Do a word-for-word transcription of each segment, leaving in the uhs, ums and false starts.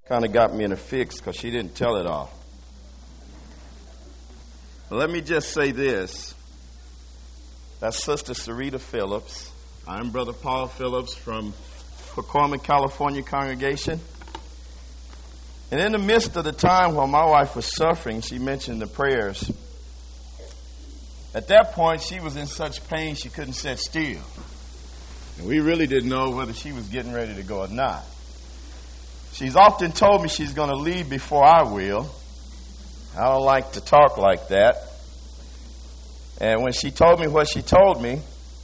Kind of got me in a fix because she didn't tell it all. But let me just say this. That's Sister Sarita Phillips. I'm Brother Paul Phillips from Pacoima, California congregation. And in the midst of the time while my wife was suffering, she mentioned the prayers. At that point, she was in such pain she couldn't sit still. And we really didn't know whether she was getting ready to go or not. She's often told me she's going to leave before I will. I don't like to talk like that. And when she told me what she told me,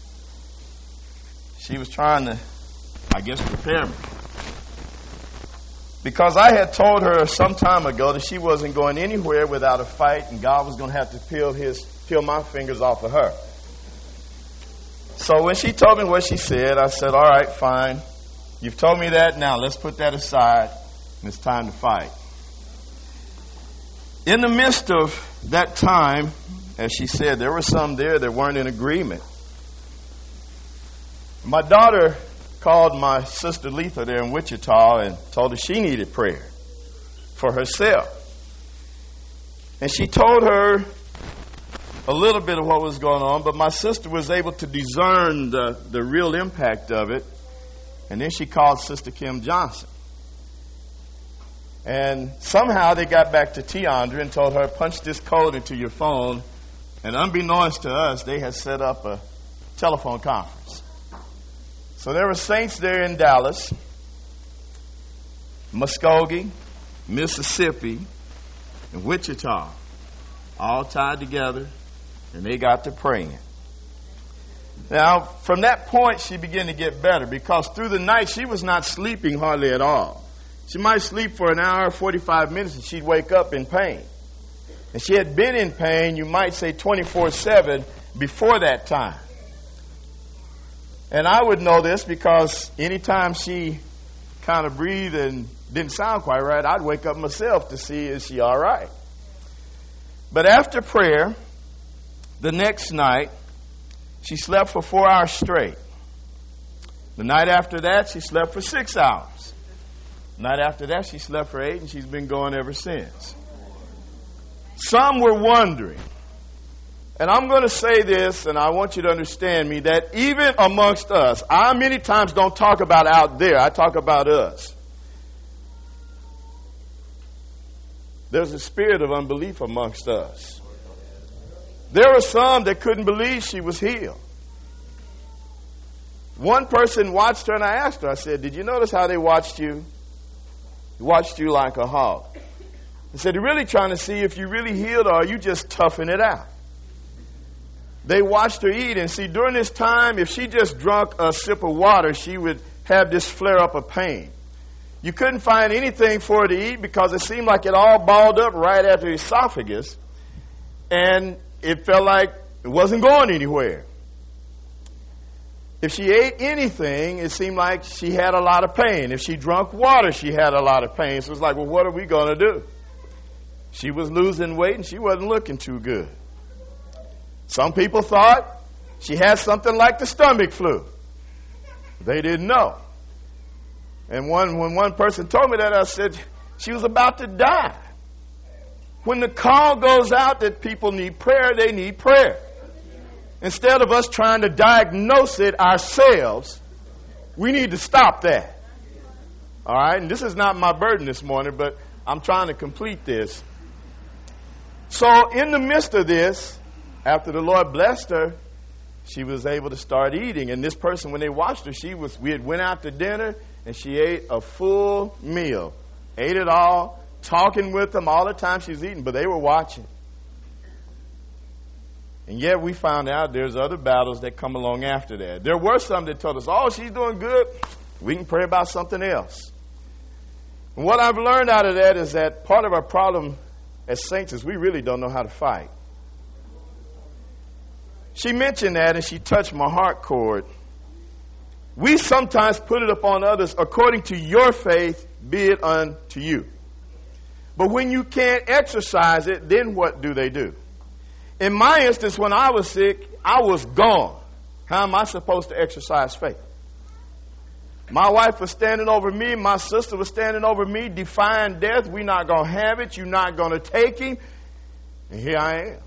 she was trying to, I guess, prepare me. Because I had told her some time ago that she wasn't going anywhere without a fight, and God was going to have to peel his, peel my fingers off of her. So when she told me what she said, I said, all right, fine. You've told me that, now let's put that aside, and it's time to fight. In the midst of that time, as she said, there were some there that weren't in agreement. My daughter called my sister Letha there in Wichita and told her she needed prayer for herself. And she told her a little bit of what was going on, but my sister was able to discern the, the real impact of it. And then she called Sister Kim Johnson. And somehow they got back to Tiandra and told her, punch this code into your phone. And unbeknownst to us, they had set up a telephone conference. So there were saints there in Dallas, Muskogee, Mississippi, and Wichita, all tied together, and they got to praying. Now, from that point, she began to get better because through the night, she was not sleeping hardly at all. She might sleep for an hour, forty-five minutes, and she'd wake up in pain. And she had been in pain, you might say, twenty-four seven before that time. And I would know this because anytime she kind of breathed and didn't sound quite right, I'd wake up myself to see, is she all right? But after prayer, the next night, she slept for four hours straight. The night after that, she slept for six hours. The night after that, she slept for eight, and she's been going ever since. Some were wondering, and I'm going to say this, and I want you to understand me, that even amongst us, I many times don't talk about out there, I talk about us. There's a spirit of unbelief amongst us. There were some that couldn't believe she was healed. One person watched her, and I asked her, I said, did you notice how they watched you? They watched you like a hawk. I said, they're really trying to see if you really healed or are you just toughing it out. They watched her eat, and see, during this time, if she just drank a sip of water, she would have this flare-up of pain. You couldn't find anything for her to eat because it seemed like it all balled up right at the esophagus, and it felt like it wasn't going anywhere. If she ate anything, it seemed like she had a lot of pain. If she drank water, she had a lot of pain. So it was like, well, what are we going to do? She was losing weight, and she wasn't looking too good. Some people thought she had something like the stomach flu. They didn't know. And one, when one person told me that, I said, she was about to die. When the call goes out that people need prayer, they need prayer. Instead of us trying to diagnose it ourselves, we need to stop that. All right? And this is not my burden this morning, but I'm trying to complete this. So in the midst of this, after the Lord blessed her, she was able to start eating. And this person, when they watched her, she was, we had went out to dinner, and she ate a full meal. Ate it all. Talking with them all the time she's eating, but they were watching. And yet we found out there's other battles that come along after that. There were some that told us, oh, she's doing good. We can pray about something else. And what I've learned out of that is that part of our problem as saints is we really don't know how to fight. She mentioned that, and she touched my heart chord. We sometimes put it upon others according to your faith, be it unto you. But when you can't exercise it, then what do they do? In my instance, when I was sick, I was gone. How am I supposed to exercise faith? My wife was standing over me. My sister was standing over me, defying death. We're not going to have it. You're not going to take him. And here I am.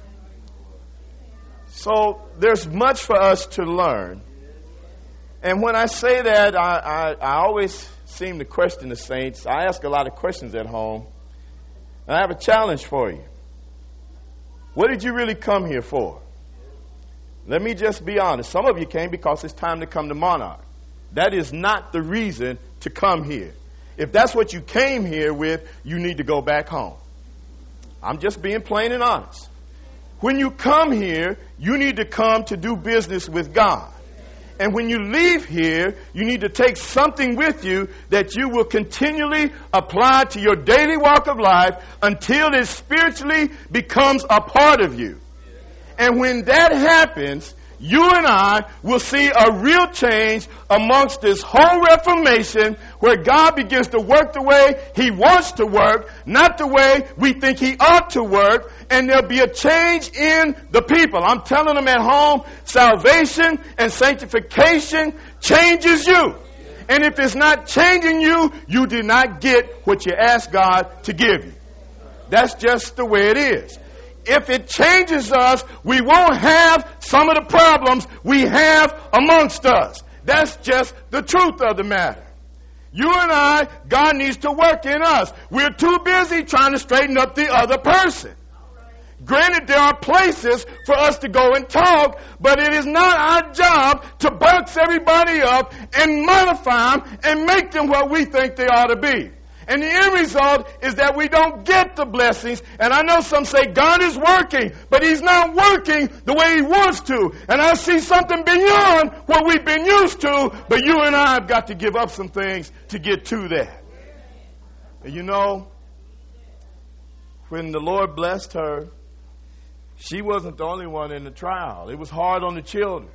So there's much for us to learn. And when I say that, I, I, I always seem to question the saints. I ask a lot of questions at home. And I have a challenge for you. What did you really come here for? Let me just be honest. Some of you came because it's time to come to Monarch. That is not the reason to come here. If that's what you came here with, you need to go back home. I'm just being plain and honest. When you come here, you need to come to do business with God. And when you leave here, you need to take something with you that you will continually apply to your daily walk of life until it spiritually becomes a part of you. And when that happens, you and I will see a real change amongst this whole Reformation, where God begins to work the way he wants to work, not the way we think he ought to work, and there'll be a change in the people. I'm telling them at home, salvation and sanctification changes you. And if it's not changing you, you did not get what you asked God to give you. That's just the way it is. If it changes us, we won't have some of the problems we have amongst us. That's just the truth of the matter. You and I, God needs to work in us. We're too busy trying to straighten up the other person. Granted, there are places for us to go and talk, but it is not our job to box everybody up and modify them and make them what we think they ought to be. And the end result is that we don't get the blessings. And I know some say God is working, but he's not working the way he wants to. And I see something beyond what we've been used to, but you and I have got to give up some things to get to that. And you know, when the Lord blessed her, she wasn't the only one in the trial. It was hard on the children.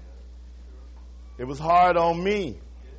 It was hard on me.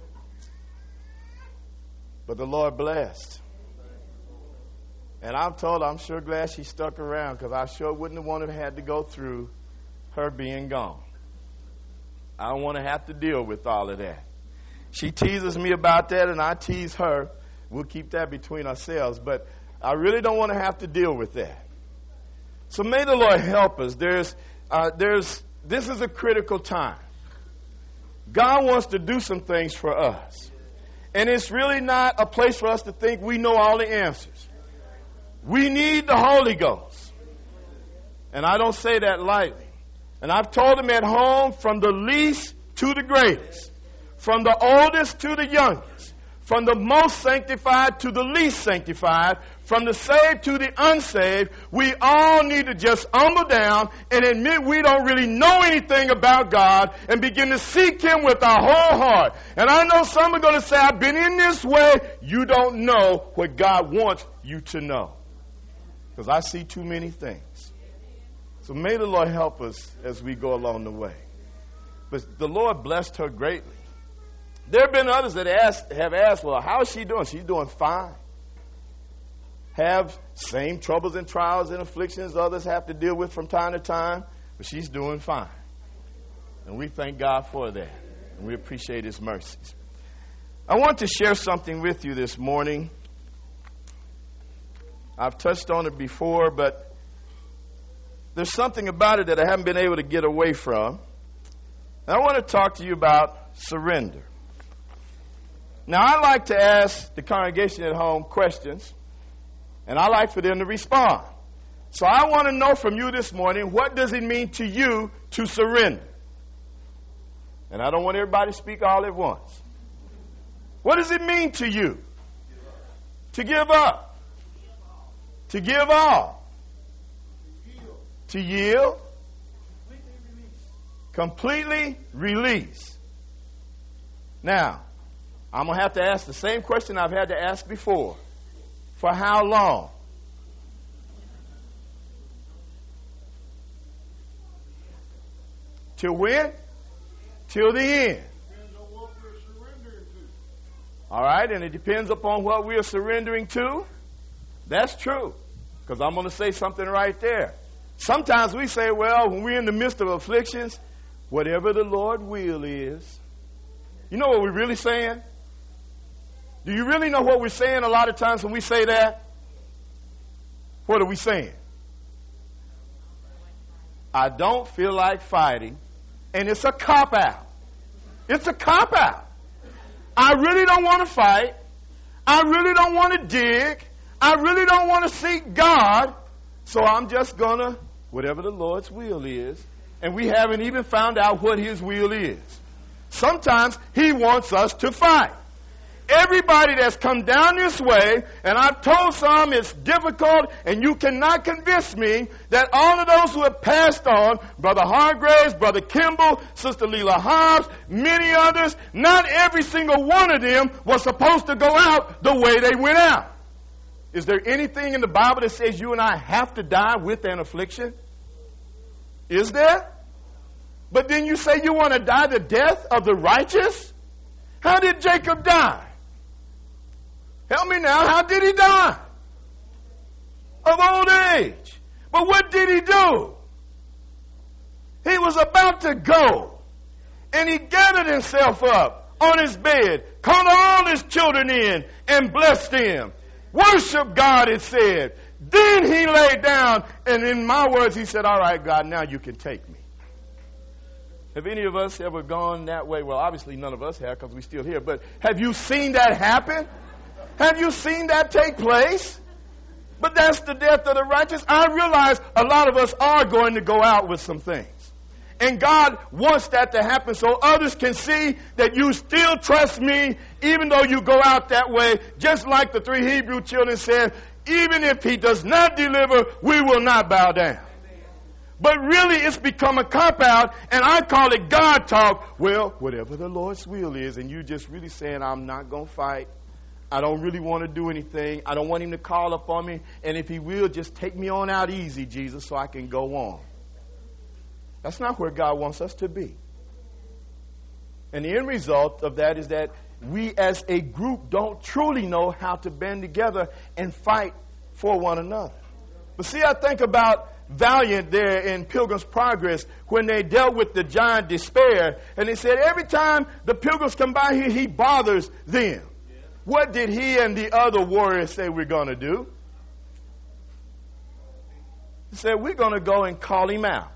But the Lord blessed. And I'm told, I'm sure glad she stuck around, because I sure wouldn't have wanted to have to go through her being gone. I don't want to have to deal with all of that. She teases me about that, and I tease her. We'll keep that between ourselves. But I really don't want to have to deal with that. So may the Lord help us. There's, uh, there's, this is a critical time. God wants to do some things for us. And it's really not a place for us to think we know all the answers. We need the Holy Ghost. And I don't say that lightly. And I've told them at home, from the least to the greatest, from the oldest to the youngest, from the most sanctified to the least sanctified, from the saved to the unsaved, we all need to just humble down and admit we don't really know anything about God and begin to seek him with our whole heart. And I know some are going to say, I've been in this way. You don't know what God wants you to know. Because I see too many things. So may the Lord help us as we go along the way. But the Lord blessed her greatly. There have been others that asked, have asked, well, how is she doing? She's doing fine. Have same troubles and trials and afflictions others have to deal with from time to time, but she's doing fine. And we thank God for that. And we appreciate his mercies. I want to share something with you this morning. I've touched on it before, but there's something about it that I haven't been able to get away from. And I want to talk to you about surrender. Now, I like to ask the congregation at home questions, and I like for them to respond. So I want to know from you this morning, what does it mean to you to surrender? And I don't want everybody to speak all at once. What does it mean to you? To give up. To give all. To yield. Completely release. Now, I'm going to have to ask the same question I've had to ask before. For how long? Till when? Till the end. Depends on what we're surrendering to. All right, and it depends upon what we are surrendering to. That's true. Because I'm going to say something right there. Sometimes we say, well, when we're in the midst of afflictions, whatever the Lord will is, You know what we're really saying? Do you really know what we're saying a lot of times when we say that? What are we saying? I don't feel like fighting, and it's a cop-out. It's a cop-out. I really don't want to fight. I really don't want to dig. I really don't want to seek God. So I'm just going to, whatever the Lord's will is, and we haven't even found out what His will is. Sometimes He wants us to fight. Everybody that's come down this way, and I've told some it's difficult, and you cannot convince me that all of those who have passed on, Brother Hargraves, Brother Kimball, Sister Leela Hobbs, many others, not every single one of them was supposed to go out the way they went out. Is there anything in the Bible that says you and I have to die with an affliction? Is there? But then you say you want to die the death of the righteous? How did Jacob die? Help me now. How did he die? Of old age. But what did he do? He was about to go. And he gathered himself up on his bed, called all his children in, and blessed them. Worship God, it said. Then he lay down, and in my words, he said, all right, God, now you can take me. Have any of us ever gone that way? Well, obviously none of us have because we're still here. But have you seen that happen? Have you seen that take place? But that's the death of the righteous. I realize a lot of us are going to go out with some things. And God wants that to happen so others can see that you still trust me even though you go out that way. Just like the three Hebrew children said, even if He does not deliver, we will not bow down. But really, it's become a cop-out, and I call it God talk. Well, whatever the Lord's will is, and you just really saying, I'm not going to fight. I don't really want to do anything. I don't want Him to call up on me. And if He will, just take me on out easy, Jesus, so I can go on. That's not where God wants us to be. And the end result of that is that we as a group don't truly know how to band together and fight for one another. But see, I think about Valiant there in Pilgrim's Progress when they dealt with the giant Despair, and they said every time the pilgrims come by here, he bothers them. Yeah. What did he and the other warriors say we're going to do? He said, we're going to go and call him out.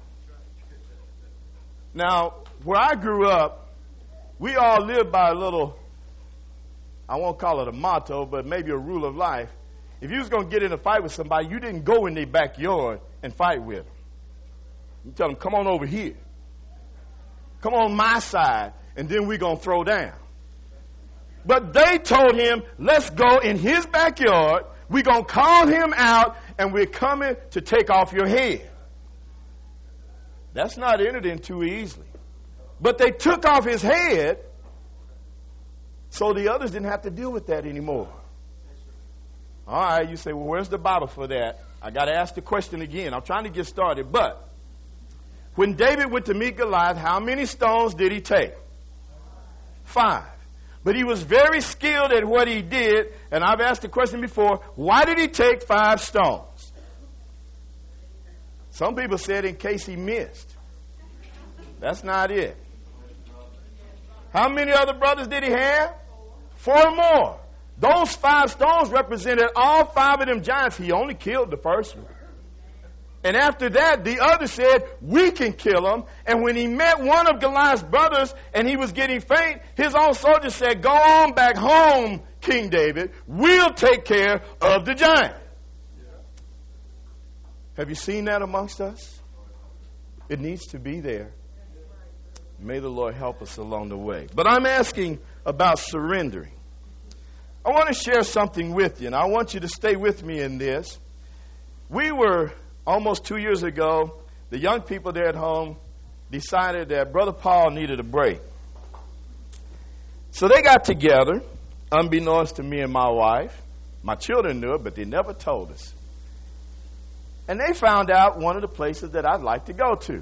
Now, where I grew up, we all lived by a little, I won't call it a motto, but maybe a rule of life. If you was going to get in a fight with somebody, you didn't go in their backyard and fight with them. You tell them, come on over here. Come on my side, and then we're going to throw down. But they told him, let's go in his backyard. We're going to call him out, and we're coming to take off your head. That's not entered in too easily. But they took off his head, so the others didn't have to deal with that anymore. All right, you say, well, where's the Bible for that? I got to ask the question again. I'm trying to get started. But when David went to meet Goliath, how many stones did he take? Five. But he was very skilled at what he did. And I've asked the question before, why did he take five stones? Some people said in case he missed. That's not it. How many other brothers did he have? Four more. Those five stones represented all five of them giants. He only killed the first one. And after that, the other said, we can kill him. And when he met one of Goliath's brothers and he was getting faint, his own soldiers said, go on back home, King David. We'll take care of the giant. Have you seen that amongst us? It needs to be there. May the Lord help us along the way. But I'm asking about surrendering. I want to share something with you, and I want you to stay with me in this. We were, almost two years ago, the young people there at home decided that Brother Paul needed a break. So they got together, unbeknownst to me and my wife. My children knew it, but they never told us. And they found out one of the places that I'd like to go to.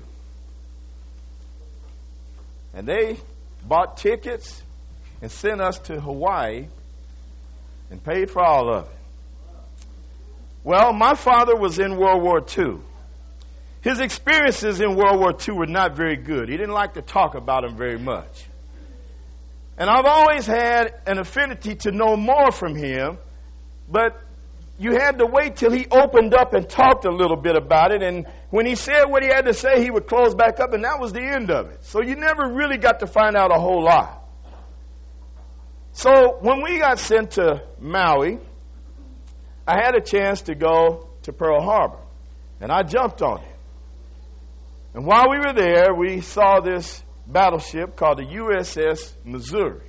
And they bought tickets and sent us to Hawaii and paid for all of it. Well, my father was in World War Two. His experiences in World War Two were not very good. He didn't like to talk about them very much. And I've always had an affinity to know more from him, but you had to wait till he opened up and talked a little bit about it. And when he said what he had to say, he would close back up, and that was the end of it. So you never really got to find out a whole lot. So when we got sent to Maui, I had a chance to go to Pearl Harbor, and I jumped on it. And while we were there, we saw this battleship called the U S S Missouri.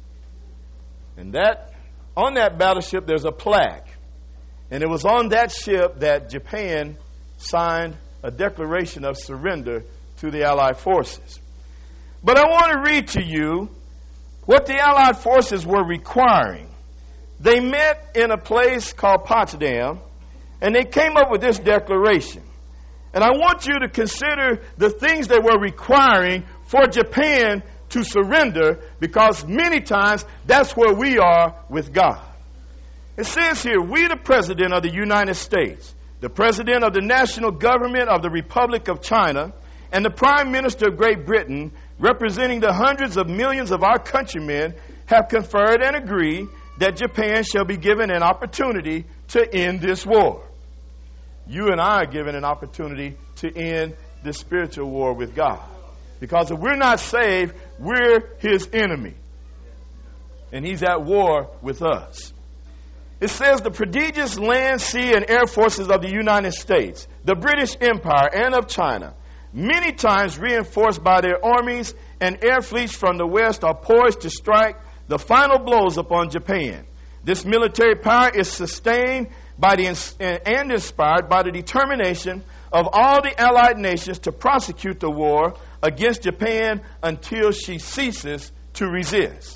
And that on that battleship, there's a plaque. And it was on that ship that Japan signed a declaration of surrender to the Allied forces. But I want to read to you what the Allied forces were requiring. They met in a place called Potsdam, and they came up with this declaration. And I want you to consider the things they were requiring for Japan to surrender, because many times that's where we are with God. It says here, we the President of the United States, the President of the National Government of the Republic of China, and the Prime Minister of Great Britain, representing the hundreds of millions of our countrymen, have conferred and agreed that Japan shall be given an opportunity to end this war. You and I are given an opportunity to end this spiritual war with God. Because if we're not saved, we're his enemy. And he's at war with us. It says the prodigious land, sea, and air forces of the United States, the British Empire, and of China, many times reinforced by their armies and air fleets from the west, are poised to strike the final blows upon Japan. This military power is sustained by the and inspired by the determination of all the Allied nations to prosecute the war against Japan until she ceases to resist.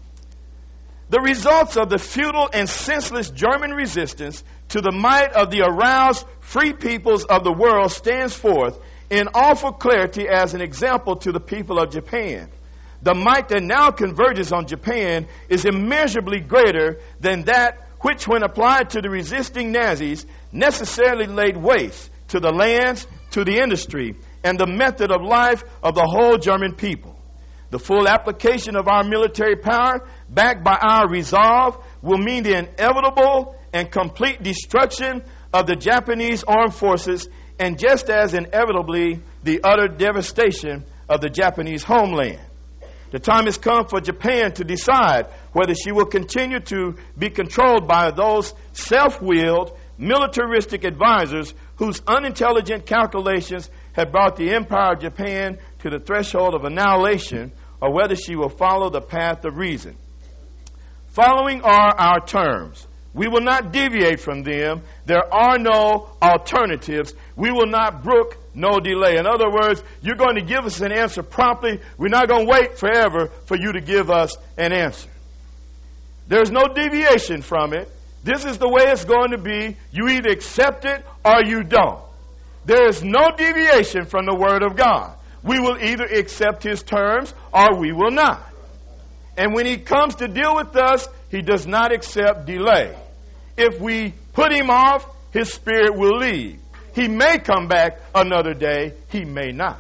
The results of the futile and senseless German resistance to the might of the aroused free peoples of the world stands forth in awful clarity as an example to the people of Japan. The might that now converges on Japan is immeasurably greater than that which, when applied to the resisting Nazis, necessarily laid waste to the lands, to the industry, and the method of life of the whole German people. The full application of our military power, backed by our resolve, will mean the inevitable and complete destruction of the Japanese armed forces, and just as inevitably, the utter devastation of the Japanese homeland. The time has come for Japan to decide whether she will continue to be controlled by those self-willed, militaristic advisors whose unintelligent calculations have brought the Empire of Japan to the threshold of annihilation, or whether she will follow the path of reason. Following are our terms. We will not deviate from them. There are no alternatives. We will not brook no delay. In other words, you're going to give us an answer promptly. We're not going to wait forever for you to give us an answer. There's no deviation from it. This is the way it's going to be. You either accept it or you don't. There is no deviation from the Word of God. We will either accept his terms or we will not. And when he comes to deal with us, he does not accept delay. If we put him off, his spirit will leave. He may come back another day. He may not.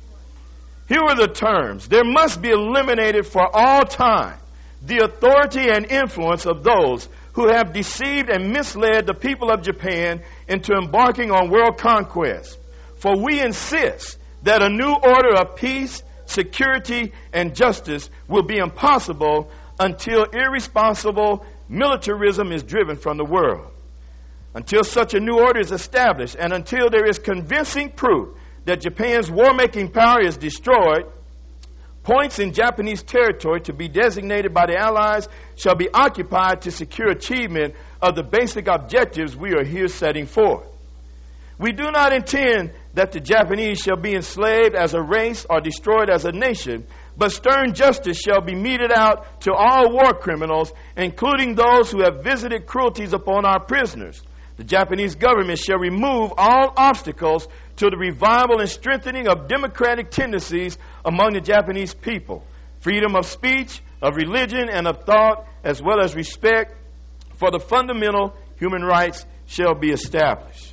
Here are the terms. There must be eliminated for all time the authority and influence of those who have deceived and misled the people of Japan into embarking on world conquest. For we insist that a new order of peace, security, and justice will be impossible until irresponsible militarism is driven from the world. Until such a new order is established, and until there is convincing proof that Japan's war-making power is destroyed, points in Japanese territory to be designated by the Allies shall be occupied to secure achievement of the basic objectives we are here setting forth. We do not intend that the Japanese shall be enslaved as a race or destroyed as a nation, but stern justice shall be meted out to all war criminals, including those who have visited cruelties upon our prisoners. The Japanese government shall remove all obstacles to the revival and strengthening of democratic tendencies among the Japanese people. Freedom of speech, of religion, and of thought, as well as respect for the fundamental human rights shall be established.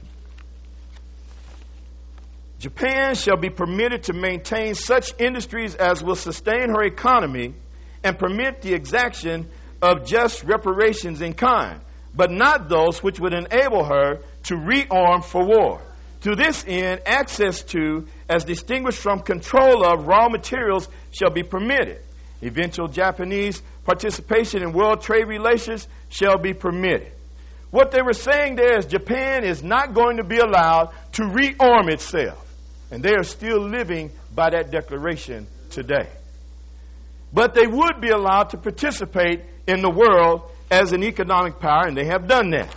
Japan shall be permitted to maintain such industries as will sustain her economy and permit the exaction of just reparations in kind, but not those which would enable her to rearm for war. To this end, access to, as distinguished from control of, raw materials shall be permitted. Eventual Japanese participation in world trade relations shall be permitted. What they were saying there is Japan is not going to be allowed to rearm itself. And they are still living by that declaration today. But they would be allowed to participate in the world as an economic power, and they have done that.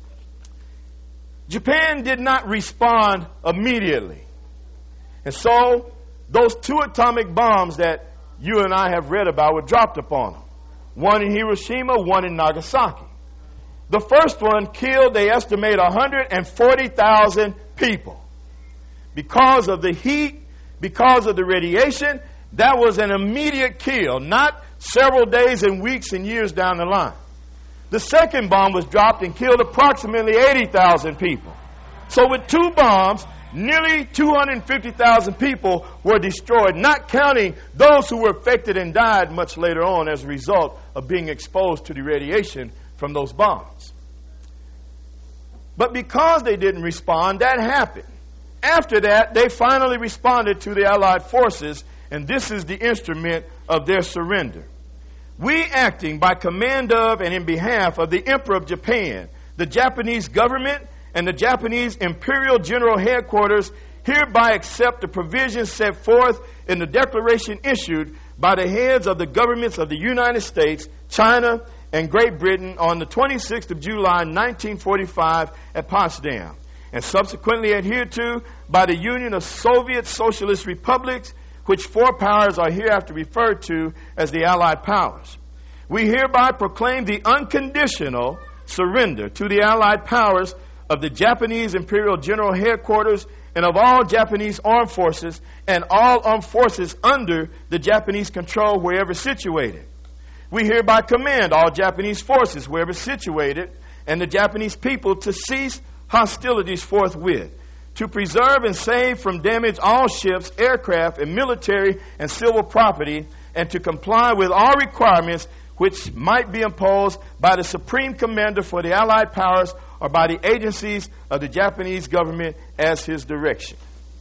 Japan did not respond immediately. And so those two atomic bombs that you and I have read about were dropped upon them. One in Hiroshima, one in Nagasaki. The first one killed, they estimate, one hundred forty thousand people. Because of the heat, because of the radiation, that was an immediate kill, not several days and weeks and years down the line. The second bomb was dropped and killed approximately eighty thousand people. So with two bombs, nearly two hundred fifty thousand people were destroyed, not counting those who were affected and died much later on as a result of being exposed to the radiation from those bombs. But because they didn't respond, that happened. After that, they finally responded to the Allied forces, and this is the instrument of their surrender. We, acting by command of and in behalf of the Emperor of Japan, the Japanese government, and the Japanese Imperial General Headquarters, hereby accept the provisions set forth in the declaration issued by the heads of the governments of the United States, China, and Great Britain on the twenty-sixth of July, nineteen forty-five at Potsdam, and subsequently adhered to by the Union of Soviet Socialist Republics, which four powers are hereafter referred to as the Allied powers. We hereby proclaim the unconditional surrender to the Allied powers of the Japanese Imperial General Headquarters and of all Japanese armed forces and all armed forces under the Japanese control wherever situated. We hereby command all Japanese forces wherever situated and the Japanese people to cease hostilities forthwith, to preserve and save from damage all ships, aircraft, and military and civil property, and to comply with all requirements which might be imposed by the Supreme Commander for the Allied powers or by the agencies of the Japanese government as his direction.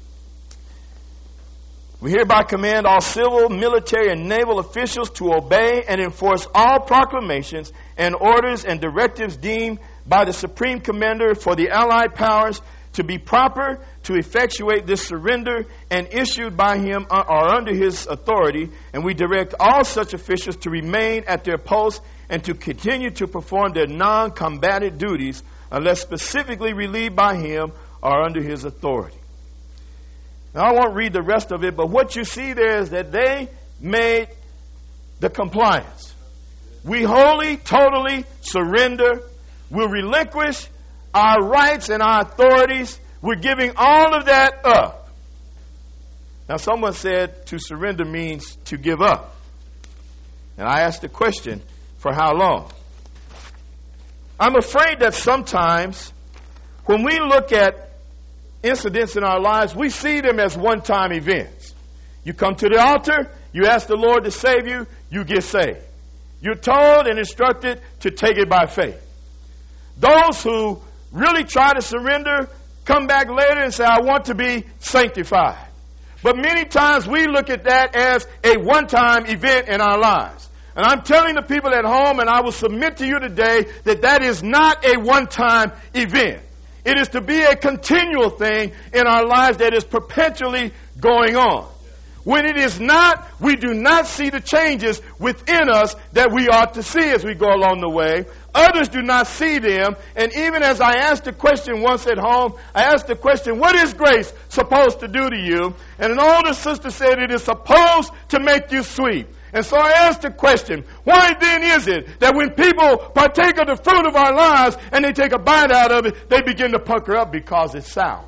We hereby command all civil, military, and naval officials to obey and enforce all proclamations and orders and directives deemed by the Supreme Commander for the Allied powers to be proper to effectuate this surrender and issued by him or under his authority, and we direct all such officials to remain at their posts and to continue to perform their non-combatant duties unless specifically relieved by him or under his authority. Now, I won't read the rest of it, but what you see there is that they made the compliance. We wholly, totally surrender. We'll relinquish our rights and our authorities. We're giving all of that up. Now, someone said to surrender means to give up. And I asked the question, for how long? I'm afraid that sometimes when we look at incidents in our lives, we see them as one-time events. You come to the altar, you ask the Lord to save you, you get saved. You're told and instructed to take it by faith. Those who really try to surrender come back later and say, I want to be sanctified. But many times we look at that as a one-time event in our lives. And I'm telling the people at home, and I will submit to you today, that that is not a one-time event. It is to be a continual thing in our lives that is perpetually going on. When it is not, we do not see the changes within us that we ought to see as we go along the way. Others do not see them. And even as I asked the question once at home, I asked the question, what is grace supposed to do to you? And an older sister said it is supposed to make you sweet. And so I asked the question, why then is it that when people partake of the fruit of our lives and they take a bite out of it, they begin to pucker up? Because it's sour.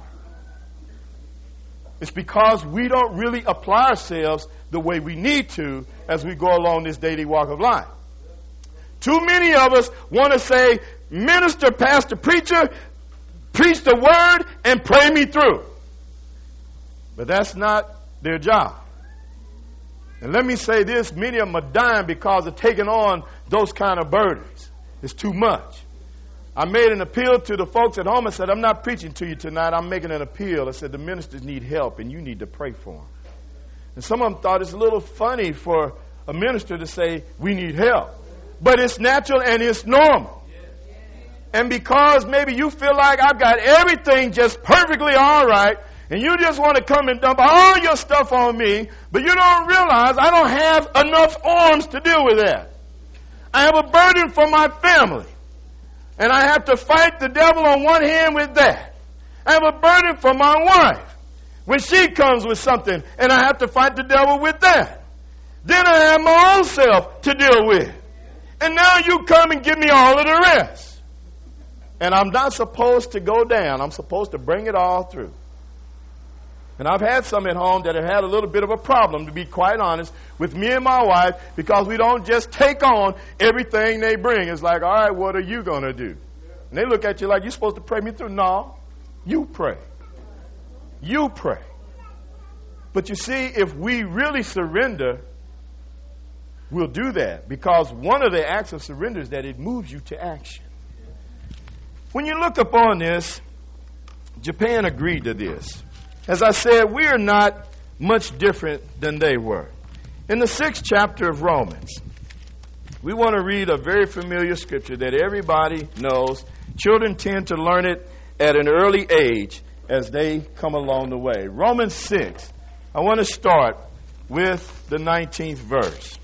It's because we don't really apply ourselves the way we need to as we go along this daily walk of life. Too many of us want to say, minister, pastor, preacher, preach the word and pray me through. But that's not their job. And let me say this, many of them are dying because of taking on those kind of burdens. It's too much. I made an appeal to the folks at home. I said, I'm not preaching to you tonight. I'm making an appeal. I said, the ministers need help, and you need to pray for them. And some of them thought it's a little funny for a minister to say, we need help. But it's natural and it's normal. And because maybe you feel like I've got everything just perfectly all right, and you just want to come and dump all your stuff on me, but you don't realize I don't have enough arms to deal with that. I have a burden for my family. And I have to fight the devil on one hand with that. I have a burden for my wife when she comes with something, and I have to fight the devil with that. Then I have my own self to deal with. And now you come and give me all of the rest. And I'm not supposed to go down. I'm supposed to bring it all through. And I've had some at home that have had a little bit of a problem, to be quite honest, with me and my wife, because we don't just take on everything they bring. It's like, all right, what are you going to do? And they look at you like, you're supposed to pray me through. No, you pray. You pray. But you see, if we really surrender, we'll do that. Because one of the acts of surrender is that it moves you to action. When you look upon this, Japan agreed to this. As I said, we are not much different than they were. In the sixth chapter of Romans, we want to read a very familiar scripture that everybody knows. Children tend to learn it at an early age as they come along the way. Romans six, I want to start with the nineteenth verse.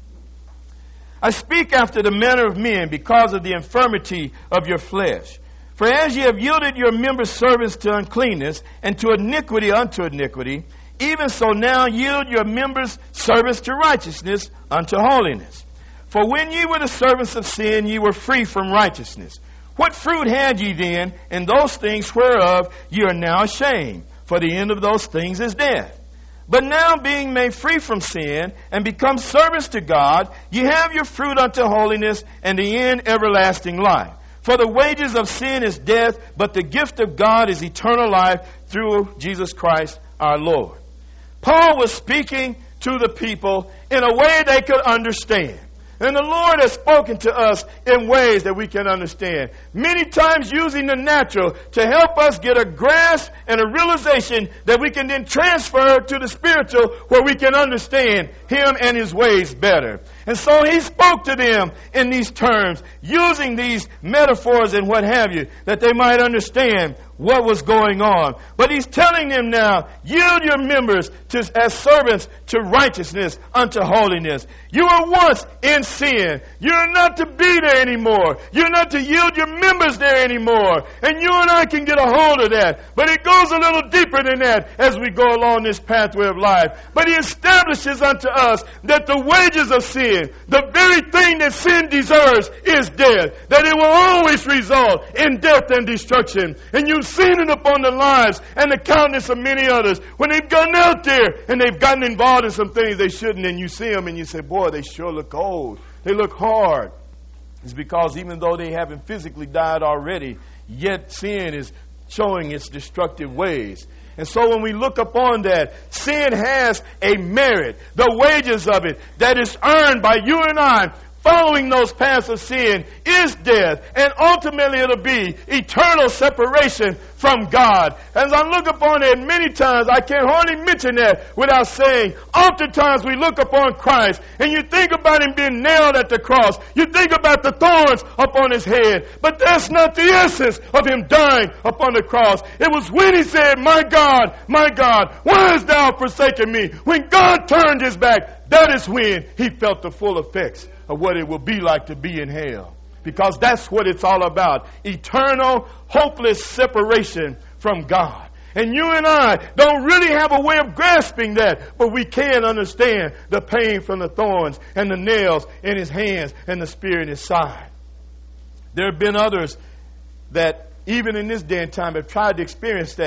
I speak after the manner of men because of the infirmity of your flesh. For as ye have yielded your members servants to uncleanness, and to iniquity unto iniquity, even so now yield your members servants to righteousness unto holiness. For when ye were the servants of sin, ye were free from righteousness. What fruit had ye then in those things whereof ye are now ashamed? For the end of those things is death. But now being made free from sin, and become servants to God, ye have your fruit unto holiness, and the end everlasting life. For the wages of sin is death, but the gift of God is eternal life through Jesus Christ our Lord. Paul was speaking to the people in a way they could understand. And the Lord has spoken to us in ways that we can understand. Many times using the natural to help us get a grasp and a realization that we can then transfer to the spiritual, where we can understand Him and His ways better. And so He spoke to them in these terms, using these metaphors and what have you, that they might understand what was going on. But He's telling them now, yield your members to, as servants to righteousness unto holiness. You were once in sin. You're not to be there anymore. You're not to yield your members there anymore. And you and I can get a hold of that. But it goes a little deeper than that as we go along this pathway of life. But He establishes unto us that the wages of sin, the very thing that sin deserves, is death. That it will always result in death and destruction. And you've seen it upon the lives and the countenance of many others when they've gone out there and they've gotten involved in some things they shouldn't, and you see them and you say, boy, they sure look old. They look hard. It's because even though they haven't physically died already, yet sin is showing its destructive ways. And so when we look upon that, sin has a merit, the wages of it that is earned by you and I. Following those paths of sin is death, and ultimately it'll be eternal separation from God. As I look upon it many times, I can't hardly mention that without saying, oftentimes we look upon Christ, and you think about Him being nailed at the cross. You think about the thorns upon His head, but that's not the essence of Him dying upon the cross. It was when He said, my God, my God, why hast thou forsaken me? When God turned His back, that is when He felt the full effects of what it will be like to be in hell. Because that's what it's all about. Eternal, hopeless separation from God. And you and I don't really have a way of grasping that, but we can understand the pain from the thorns and the nails in His hands and the spear in His side. There have been others that even in this day and time have tried to experience that.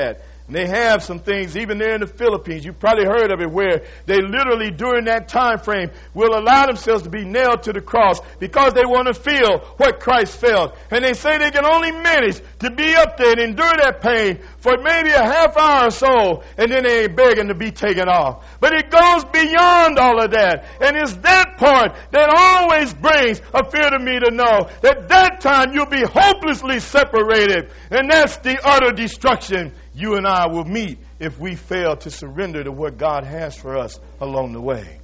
And they have some things, even there in the Philippines, you've probably heard of it, where they literally during that time frame will allow themselves to be nailed to the cross because they want to feel what Christ felt. And they say they can only manage to be up there and endure that pain for maybe a half hour or so, and then they ain't begging to be taken off. But it goes beyond all of that. And it's that part that always brings a fear to me to know that that time you'll be hopelessly separated. And that's the utter destruction you and I will meet if we fail to surrender to what God has for us along the way.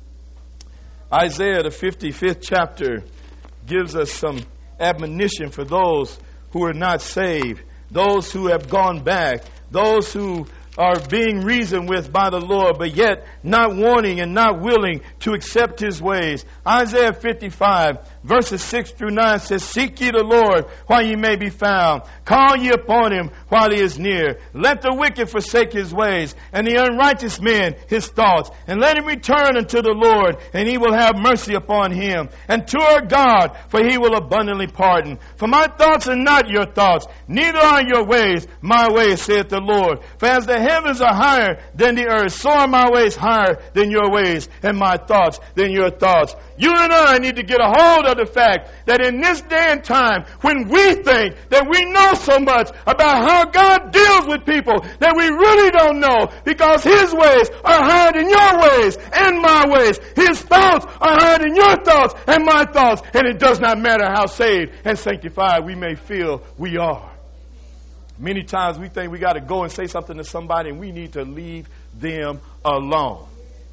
Isaiah, the fifty-fifth chapter, gives us some admonition for those who are not saved, those who have gone back, those who are being reasoned with by the Lord, but yet not wanting and not willing to accept His ways. Isaiah fifty-five, verses six through nine says, "Seek ye the Lord while ye may be found. Call ye upon Him while He is near. Let the wicked forsake his ways, and the unrighteous man his thoughts. And let him return unto the Lord, and He will have mercy upon him. And to our God, for He will abundantly pardon. For my thoughts are not your thoughts, neither are your ways my ways, saith the Lord. For as the heavens are higher than the earth, so are my ways higher than your ways, and my thoughts than your thoughts." You and I need to get a hold of the fact that in this day and time, when we think that we know so much about how God deals with people, that we really don't know, because His ways are higher than your ways and my ways. His thoughts are higher than your thoughts and my thoughts. And it does not matter how saved and sanctified we may feel we are. Many times we think we got to go and say something to somebody and we need to leave them alone.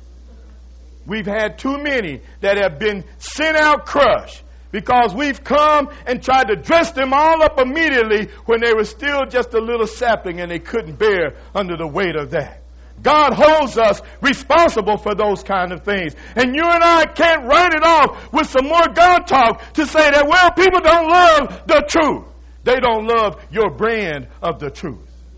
We've had too many that have been sent out crushed because we've come and tried to dress them all up immediately when they were still just a little sapling and they couldn't bear under the weight of that. God holds us responsible for those kind of things. And you and I can't write it off with some more God talk to say that, well, people don't love the truth. They don't love your brand of the truth.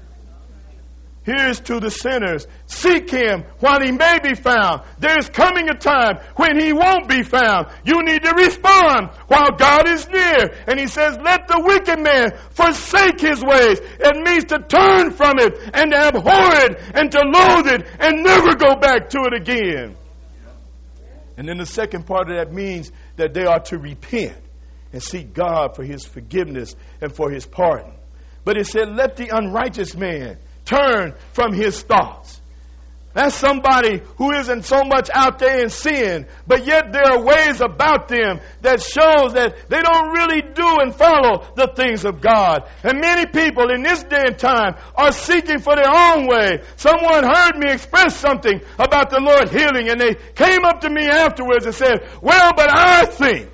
Here's to the sinners. Seek Him while He may be found. There's coming a time when He won't be found. You need to respond while God is near. And He says, let the wicked man forsake his ways. It means to turn from it and to abhor it and to loathe it and never go back to it again. And then the second part of that means that they are to repent and seek God for His forgiveness and for His pardon. But it said, let the unrighteous man turn from his thoughts. That's somebody who isn't so much out there in sin, but yet there are ways about them that shows that they don't really do and follow the things of God. And many people in this day and time are seeking for their own way. Someone heard me express something about the Lord healing, and they came up to me afterwards and said, well, but I think.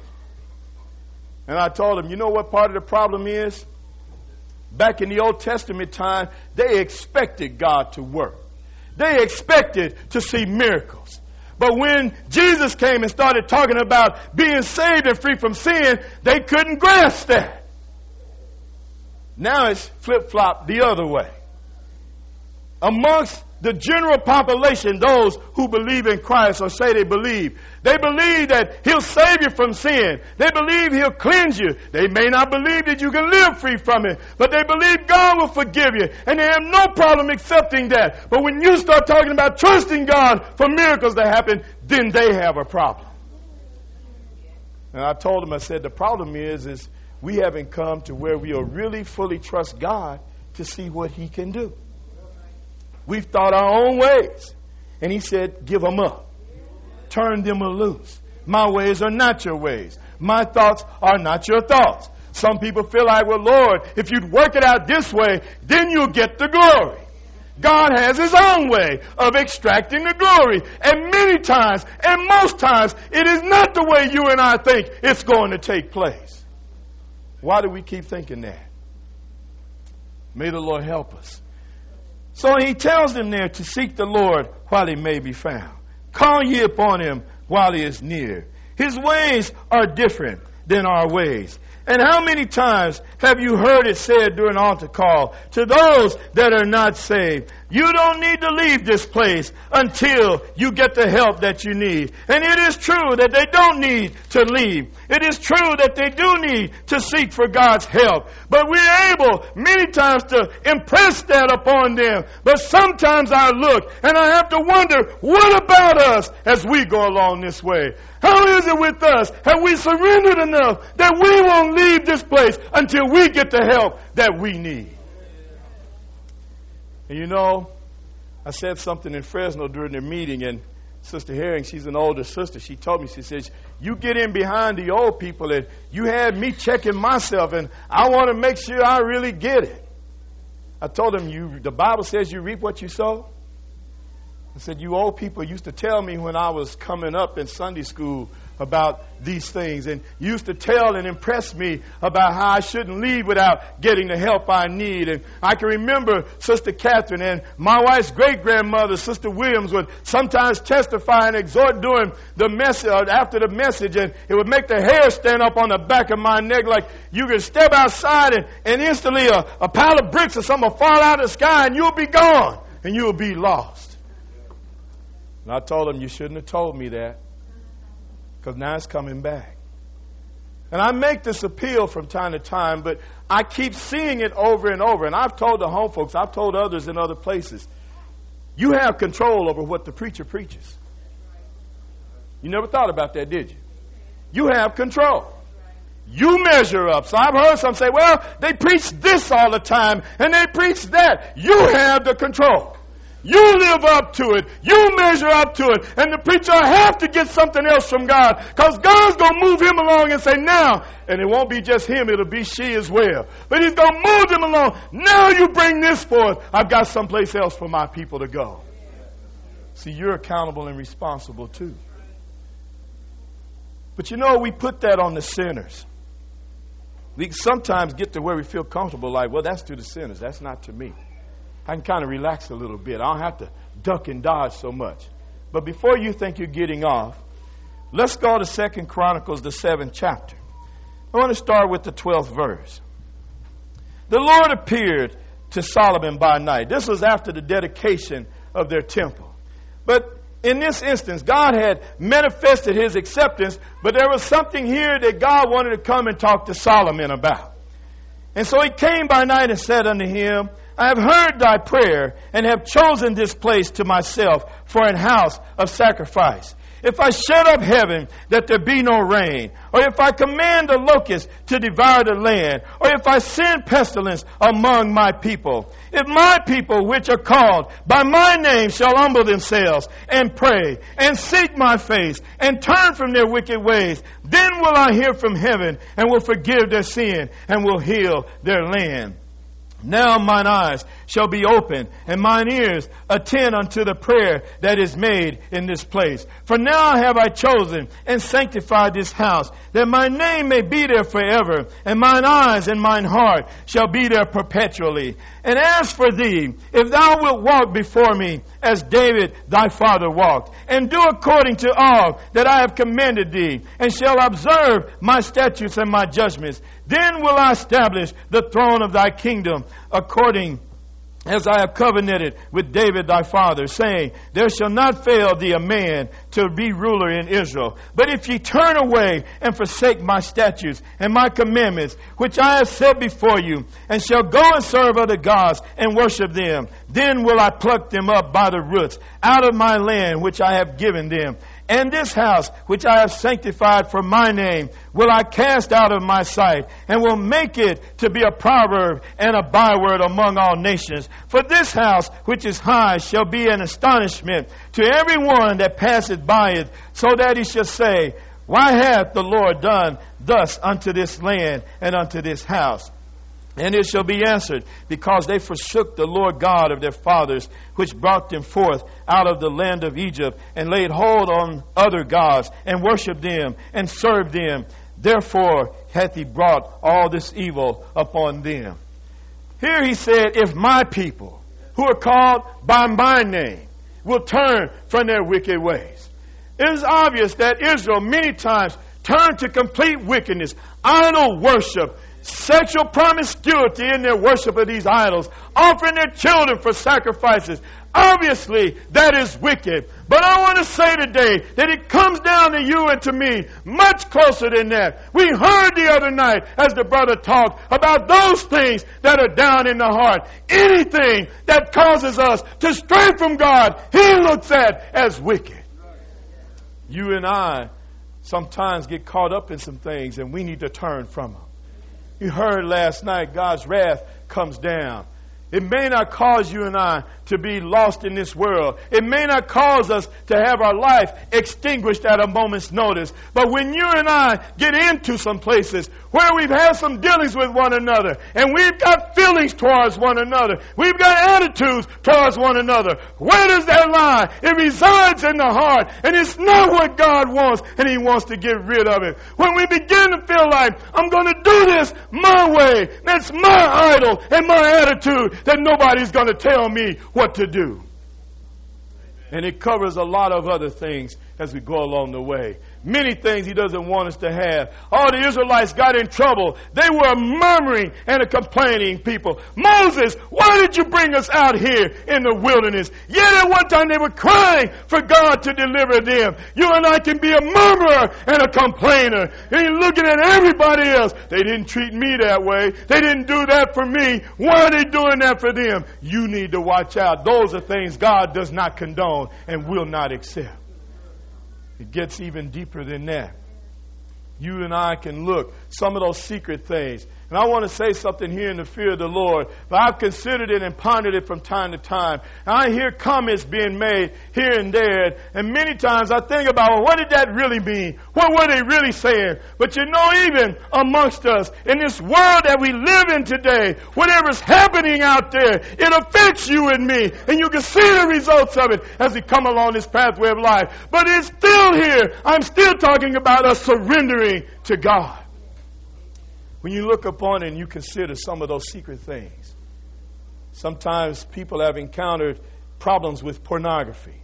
And I told them, you know what part of the problem is? Back in the Old Testament time, they expected God to work. They expected to see miracles. But when Jesus came and started talking about being saved and free from sin, they couldn't grasp that. Now it's flip-flop the other way. Amongst the general population, those who believe in Christ or say they believe, they believe that He'll save you from sin. They believe He'll cleanse you. They may not believe that you can live free from it, but they believe God will forgive you. And they have no problem accepting that. But when you start talking about trusting God for miracles to happen, then they have a problem. And I told them, I said, the problem is, is we haven't come to where we'll really fully trust God to see what He can do. We've thought our own ways. And He said, give them up. Turn them loose. My ways are not your ways. My thoughts are not your thoughts. Some people feel like, well, Lord, if you'd work it out this way, then you'll get the glory. God has His own way of extracting the glory. And many times, and most times, it is not the way you and I think it's going to take place. Why do we keep thinking that? May the Lord help us. So He tells them there to seek the Lord while He may be found. Call ye upon Him while He is near. His ways are different than our ways. And how many times have you heard it said during altar call to those that are not saved, You don't need to leave this place until you get the help that you need. And it is true that they don't need to leave. It is true that they do need to seek for God's help. But we're able many times to impress that upon them. But sometimes I look and I have to wonder, what about us as we go along this way? How is it with us? Have we surrendered enough that we won't leave this place until we get the help that we need? And you know, I said something in Fresno during the meeting, and Sister Herring, she's an older sister, she told me, she says, you get in behind the old people, and you had me checking myself, and I want to make sure I really get it. I told them, you, the Bible says you reap what you sow. I said, you old people used to tell me when I was coming up in Sunday school about these things, and used to tell and impress me about how I shouldn't leave without getting the help I need. And I can remember Sister Catherine and my wife's great-grandmother, Sister Williams, would sometimes testify and exhort during the message, after the message, and it would make the hair stand up on the back of my neck like you could step outside and, and instantly a, a pile of bricks or something will fall out of the sky and you'll be gone and you'll be lost. And I told them, you shouldn't have told me that, because now it's coming back. And I make this appeal from time to time, but I keep seeing it over and over. And I've told the home folks, I've told others in other places, you have control over what the preacher preaches. You never thought about that, did you? You have control. You measure up. So I've heard some say, well, they preach this all the time, and they preach that. You have the control. You live up to it. You measure up to it. And the preacher have to get something else from God, because God's going to move him along and say, now, and it won't be just him, it'll be she as well. But he's going to move them along. Now you bring this forth. I've got someplace else for my people to go. See, you're accountable and responsible too. But you know, we put that on the sinners. We sometimes get to where we feel comfortable, like, well, that's to the sinners. That's not to me. I can kind of relax a little bit. I don't have to duck and dodge so much. But before you think you're getting off, let's go to Second Chronicles, the seventh chapter. I want to start with the twelfth verse. The Lord appeared to Solomon by night. This was after the dedication of their temple. But in this instance, God had manifested his acceptance, but there was something here that God wanted to come and talk to Solomon about. And so he came by night and said unto him, I have heard thy prayer and have chosen this place to myself for an house of sacrifice. If I shut up heaven that there be no rain, or if I command the locust to devour the land, or if I send pestilence among my people, if my people which are called by my name shall humble themselves and pray and seek my face and turn from their wicked ways, then will I hear from heaven and will forgive their sin and will heal their land. Now mine eyes shall be open, and mine ears attend unto the prayer that is made in this place. For now have I chosen and sanctified this house, that my name may be there forever, and mine eyes and mine heart shall be there perpetually. And as for thee, if thou wilt walk before me, as David thy father walked, and do according to all that I have commanded thee, and shall observe my statutes and my judgments, then will I establish the throne of thy kingdom according as I have covenanted with David thy father, saying, there shall not fail thee a man to be ruler in Israel. But if ye turn away and forsake my statutes and my commandments, which I have set before you, and shall go and serve other gods and worship them, then will I pluck them up by the roots out of my land which I have given them. And this house, which I have sanctified for my name, will I cast out of my sight, and will make it to be a proverb and a byword among all nations. For this house, which is high, shall be an astonishment to every one that passeth by it, so that he shall say, why hath the Lord done thus unto this land and unto this house? And it shall be answered, because they forsook the Lord God of their fathers, which brought them forth out of the land of Egypt, and laid hold on other gods, and worshipped them, and served them. Therefore hath he brought all this evil upon them. Here he said, if my people, who are called by my name, will turn from their wicked ways. It is obvious that Israel many times turned to complete wickedness, idol worship, sexual promiscuity in their worship of these idols, offering their children for sacrifices. Obviously, that is wicked. But I want to say today that it comes down to you and to me much closer than that. We heard the other night as the brother talked about those things that are down in the heart. Anything that causes us to stray from God, He looks at as wicked. You and I sometimes get caught up in some things and we need to turn from them. You heard last night God's wrath comes down. It may not cause you and I to be lost in this world. It may not cause us to have our life extinguished at a moment's notice. But when you and I get into some places where we've had some dealings with one another and we've got feelings towards one another, we've got attitudes towards one another, where does that lie? It resides in the heart, and it's not what God wants, and He wants to get rid of it. When we begin to feel like, I'm going to do this my way, that's my idol and my attitude, that nobody's going to tell me what to do. And it covers a lot of other things as we go along the way. Many things He doesn't want us to have. All the Israelites got in trouble. They were a murmuring and a complaining people. Moses, why did you bring us out here in the wilderness? Yet at one time they were crying for God to deliver them. You and I can be a murmurer and a complainer. And you're looking at everybody else. They didn't treat me that way. They didn't do that for me. Why are they doing that for them? You need to watch out. Those are things God does not condone and will not accept. It gets even deeper than that. You and I can look some of those secret things. And I want to say something here in the fear of the Lord. But I've considered it and pondered it from time to time. And I hear comments being made here and there. And many times I think about, well, what did that really mean? What were they really saying? But you know, even amongst us, in this world that we live in today, whatever's happening out there, it affects you and me. And you can see the results of it as we come along this pathway of life. But it's still here. I'm still talking about us surrendering to God. When you look upon it and you consider some of those secret things, sometimes people have encountered problems with pornography,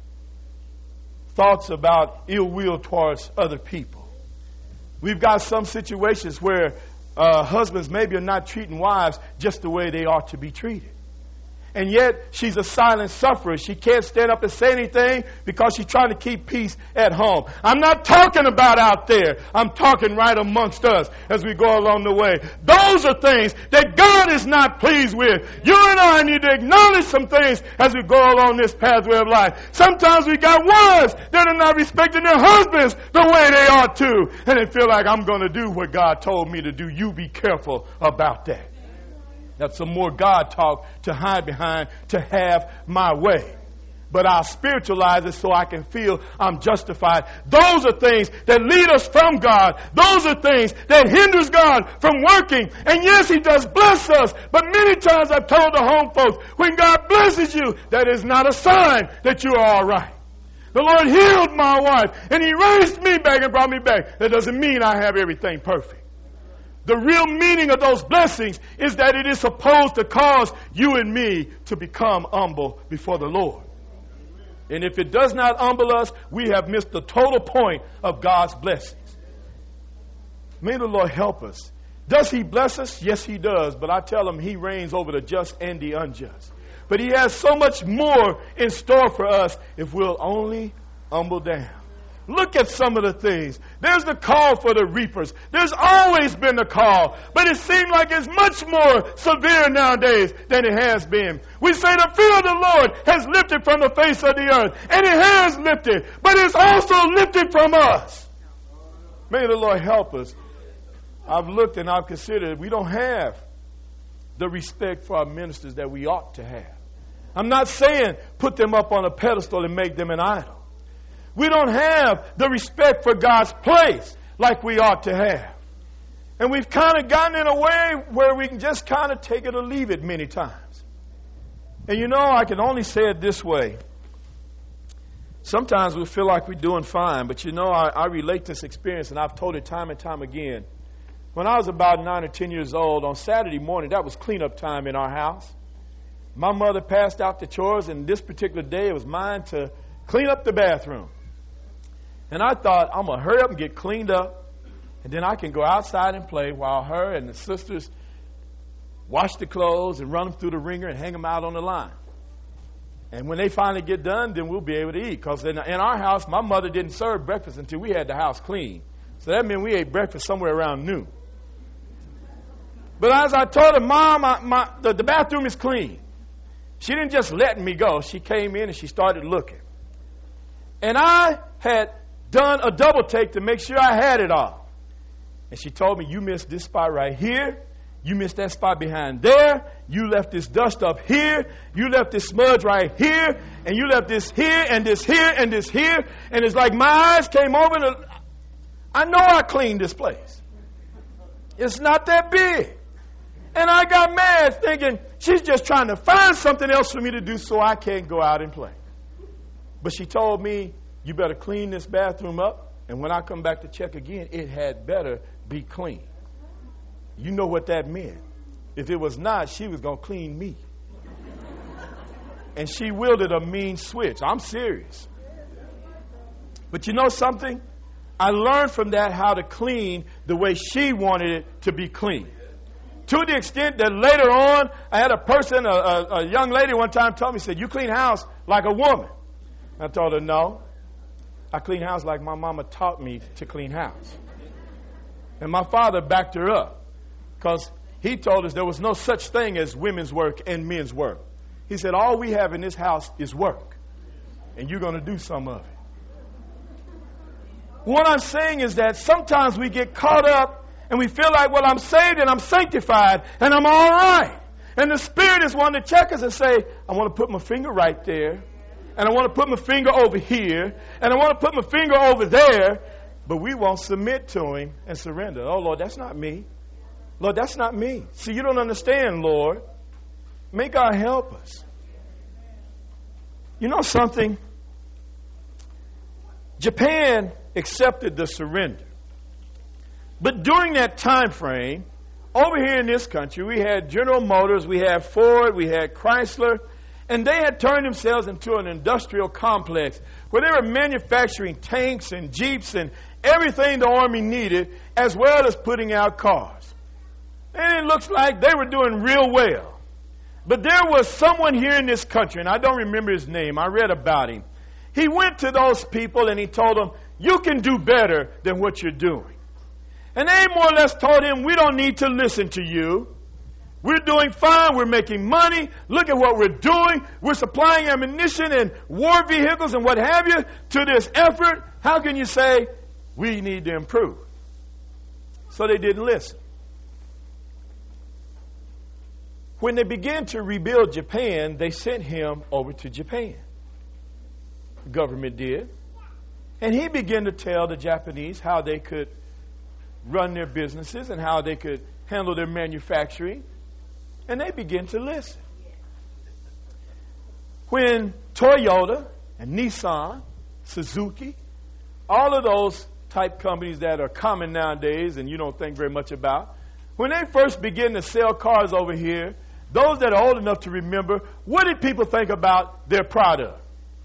thoughts about ill will towards other people. We've got some situations where uh, husbands maybe are not treating wives just the way they ought to be treated. And yet she's a silent sufferer. She can't stand up and say anything because she's trying to keep peace at home. I'm not talking about out there. I'm talking right amongst us as we go along the way. Those are things that God is not pleased with. You and I need to acknowledge some things as we go along this pathway of life. Sometimes we got wives that are not respecting their husbands the way they ought to. And they feel like, I'm going to do what God told me to do. You be careful about that. That's some more God talk to hide behind, to have my way. But I'll spiritualize it so I can feel I'm justified. Those are things that lead us from God. Those are things that hinders God from working. And yes, He does bless us. But many times I've told the home folks, when God blesses you, that is not a sign that you are all right. The Lord healed my wife and He raised me back and brought me back. That doesn't mean I have everything perfect. The real meaning of those blessings is that it is supposed to cause you and me to become humble before the Lord. And if it does not humble us, we have missed the total point of God's blessings. May the Lord help us. Does He bless us? Yes, He does. But I tell Him He reigns over the just and the unjust. But He has so much more in store for us if we'll only humble down. Look at some of the things. There's the call for the reapers. There's always been the call. But it seems like it's much more severe nowadays than it has been. We say the fear of the Lord has lifted from the face of the earth. And it has lifted. But it's also lifted from us. May the Lord help us. I've looked and I've considered we don't have the respect for our ministers that we ought to have. I'm not saying put them up on a pedestal and make them an idol. We don't have the respect for God's place like we ought to have. And we've kind of gotten in a way where we can just kind of take it or leave it many times. And you know, I can only say it this way. Sometimes we feel like we're doing fine, but you know, I, I relate this experience, and I've told it time and time again. When I was about nine or ten years old, on Saturday morning, that was cleanup time in our house. My mother passed out the chores, and this particular day it was mine to clean up the bathroom. And I thought, I'm going to hurry up and get cleaned up And then I can go outside and play while her and the sisters wash the clothes and run them through the ringer and hang them out on the line. And when they finally get done, then we'll be able to eat. Because in, in our house, my mother didn't serve breakfast until we had the house clean. So that meant we ate breakfast somewhere around noon. But as I told her, Mom, I, my, the, the bathroom is clean. She didn't just let me go. She came in and she started looking. And I had done a double take to make sure I had it all. And she told me, you missed this spot right here. You missed that spot behind there. You left this dust up here. You left this smudge right here. And you left this here and this here and this here. And it's like my eyes came over. To, I know I cleaned this place. It's not that big. And I got mad thinking, she's just trying to find something else for me to do so I can't go out and play. But she told me, you better clean this bathroom up. And when I come back to check again, it had better be clean. You know what that meant. If it was not, she was going to clean me. And she wielded a mean switch. I'm serious. But you know something? I learned from that how to clean the way she wanted it to be clean. To the extent that later on, I had a person, a, a, a young lady one time told me, said, you clean house like a woman. I told her, no. I clean house like my mama taught me to clean house. And my father backed her up. Because he told us there was no such thing as women's work and men's work. He said, all we have in this house is work. And you're going to do some of it. What I'm saying is that sometimes we get caught up and we feel like, well, I'm saved and I'm sanctified and I'm all right. And the Spirit is wanting to check us and say, I want to put my finger right there. And I want to put my finger over here. And I want to put my finger over there. But we won't submit to Him and surrender. Oh, Lord, that's not me. Lord, that's not me. See, you don't understand, Lord. May God help us. You know something? Japan accepted the surrender. But during that time frame, over here in this country, we had General Motors, we had Ford, we had Chrysler, and they had turned themselves into an industrial complex where they were manufacturing tanks and jeeps and everything the Army needed, as well as putting out cars. And it looks like they were doing real well. But there was someone here in this country, and I don't remember his name. I read about him. He went to those people and he told them, you can do better than what you're doing. And they more or less told him, we don't need to listen to you. We're doing fine. We're making money. Look at what we're doing. We're supplying ammunition and war vehicles and what have you to this effort. How can you say we need to improve? So they didn't listen. When they began to rebuild Japan, they sent him over to Japan. The government did. And he began to tell the Japanese how they could run their businesses and how they could handle their manufacturing. And they began to listen. When Toyota and Nissan, Suzuki, all of those type companies that are common nowadays and you don't think very much about, when they first began to sell cars over here, those that are old enough to remember, what did people think about their product?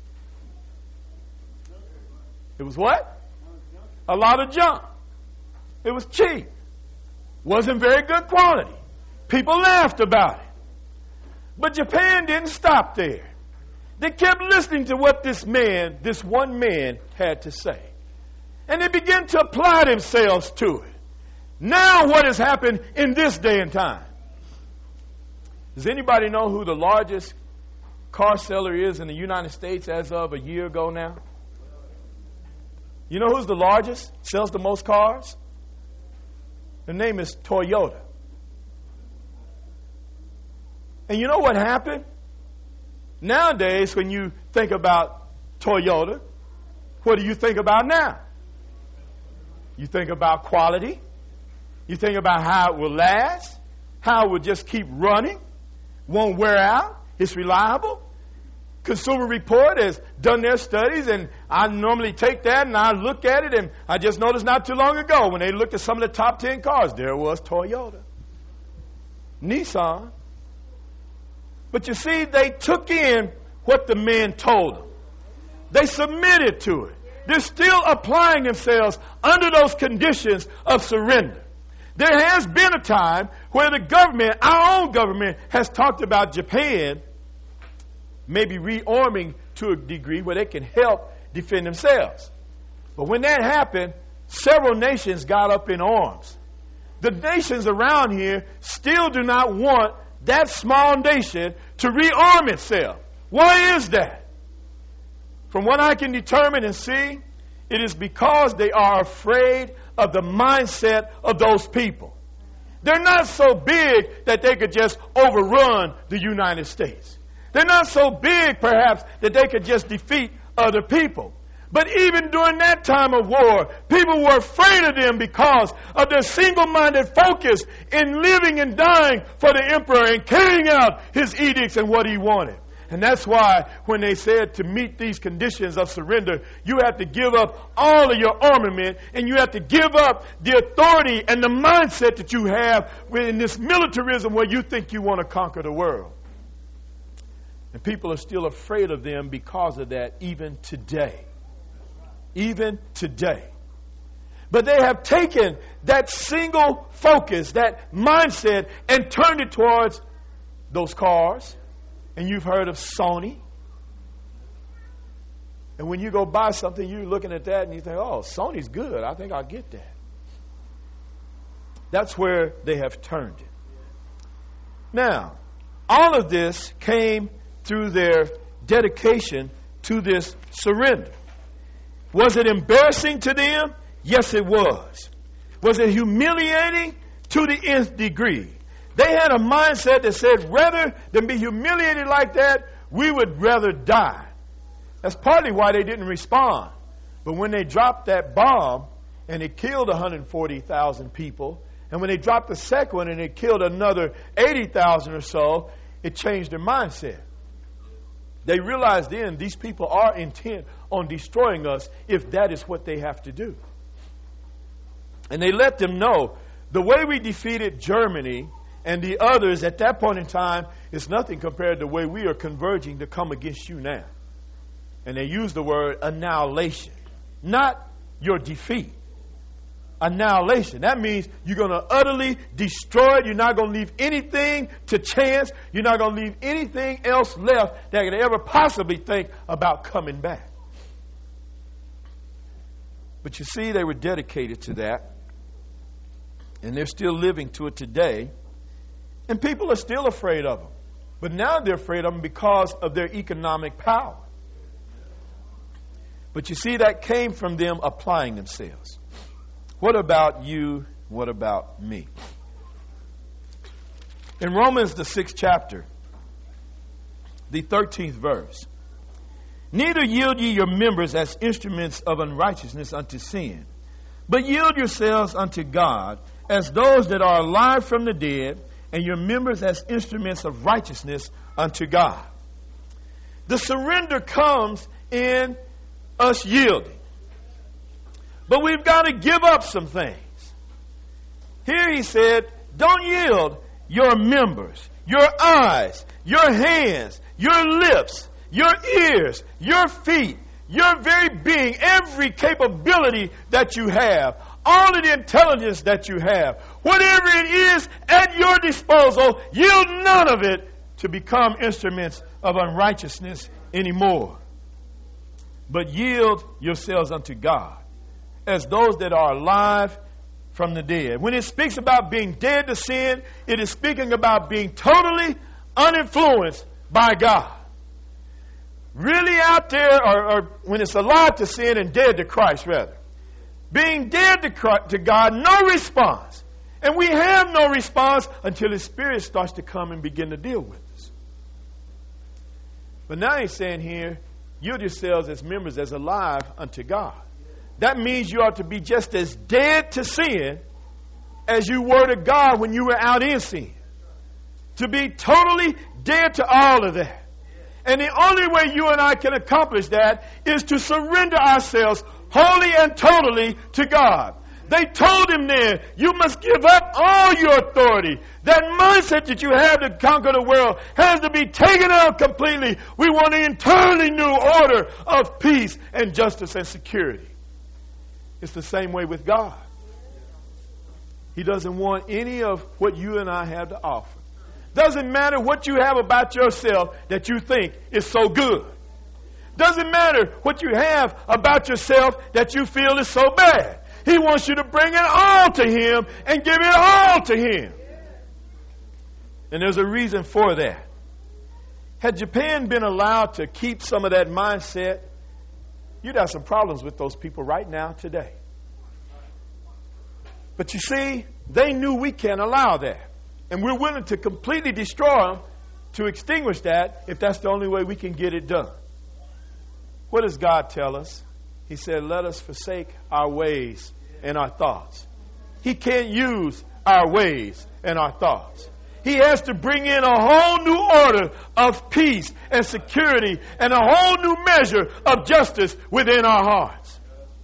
It was what? A lot of junk. It was cheap. Wasn't very good quality. People laughed about it. But Japan didn't stop there. They kept listening to what this man, this one man, had to say. And they began to apply themselves to it. Now what has happened in this day and time? Does anybody know who the largest car seller is in the United States as of a year ago now? You know who's the largest? Sells the most cars? The name is Toyota. And you know what happened? Nowadays, when you think about Toyota, what do you think about now? You think about quality. You think about how it will last, how it will just keep running, won't wear out, it's reliable. Consumer Report has done their studies, and I normally take that and I look at it, and I just noticed not too long ago when they looked at some of the top ten cars, there was Toyota, Nissan. But you see, they took in what the man told them. They submitted to it. they're still applying themselves under those conditions of surrender. There has been a time where the government, our own government, has talked about Japan maybe rearming to a degree where they can help defend themselves. But when that happened, several nations got up in arms. The nations around here still do not want that small nation to rearm itself. Why is that? From what I can determine and see, it is because they are afraid of the mindset of those people. They're not so big that they could just overrun the United States. They're not so big, perhaps, that they could just defeat other people. But even during that time of war, people were afraid of them because of their single-minded focus in living and dying for the emperor and carrying out his edicts and what he wanted. And that's why when they said to meet these conditions of surrender, you have to give up all of your armament and you have to give up the authority and the mindset that you have in this militarism where you think you want to conquer the world. And people are still afraid of them because of that even today. Even today. But they have taken that single focus, that mindset, and turned it towards those cars. And you've heard of Sony. And when you go buy something, you're looking at that and you think, oh, Sony's good. I think I'll get that. That's where they have turned it. Now, all of this came through their dedication to this surrender. Was it embarrassing to them? Yes, it was. Was it humiliating? To the nth degree. They had a mindset that said, rather than be humiliated like that, we would rather die. That's partly why they didn't respond. But when they dropped that bomb and it killed one hundred forty thousand people, and when they dropped the second one and it killed another eighty thousand or so, it changed their mindset. They realized then these people are intent on destroying us if that is what they have to do. And they let them know the way we defeated Germany and the others at that point in time is nothing compared to the way we are converging to come against you now. And they use the word annihilation, not your defeat. Annihilation. That means you're going to utterly destroy it. You're not going to leave anything to chance. You're not going to leave anything else left that could ever possibly think about coming back. But you see, they were dedicated to that. And they're still living to it today. And people are still afraid of them. But now they're afraid of them because of their economic power. But you see, that came from them applying themselves. What about you? What about me? In Romans, the sixth chapter, the thirteenth verse. Neither yield ye your members as instruments of unrighteousness unto sin, but yield yourselves unto God as those that are alive from the dead, and your members as instruments of righteousness unto God. The surrender comes in us yielding. But we've got to give up some things. Here he said, don't yield your members, your eyes, your hands, your lips, your ears, your feet, your very being, every capability that you have, all of the intelligence that you have, whatever it is at your disposal, yield none of it to become instruments of unrighteousness anymore. But yield yourselves unto God as those that are alive from the dead. When it speaks about being dead to sin, it is speaking about being totally uninfluenced by God. Really out there, or, or when it's alive to sin and dead to Christ, rather. Being dead to, Christ, to God, no response. And we have no response until His Spirit starts to come and begin to deal with us. But now he's saying here, yield yourselves as members as alive unto God. That means you ought to be just as dead to sin as you were to God when you were out in sin. To be totally dead to all of that. And the only way you and I can accomplish that is to surrender ourselves wholly and totally to God. They told him then, you must give up all your authority. That mindset that you have to conquer the world has to be taken out completely. We want an entirely new order of peace and justice and security. It's the same way with God. He doesn't want any of what you and I have to offer. Doesn't matter what you have about yourself that you think is so good. Doesn't matter what you have about yourself that you feel is so bad. He wants you to bring it all to him and give it all to him. And there's a reason for that. Had Japan been allowed to keep some of that mindset, you'd have some problems with those people right now today. But you see, they knew we can't allow that. And we're willing to completely destroy them to extinguish that if that's the only way we can get it done. What does God tell us? He said, let us forsake our ways and our thoughts. He can't use our ways and our thoughts. He has to bring in a whole new order of peace and security and a whole new measure of justice within our hearts.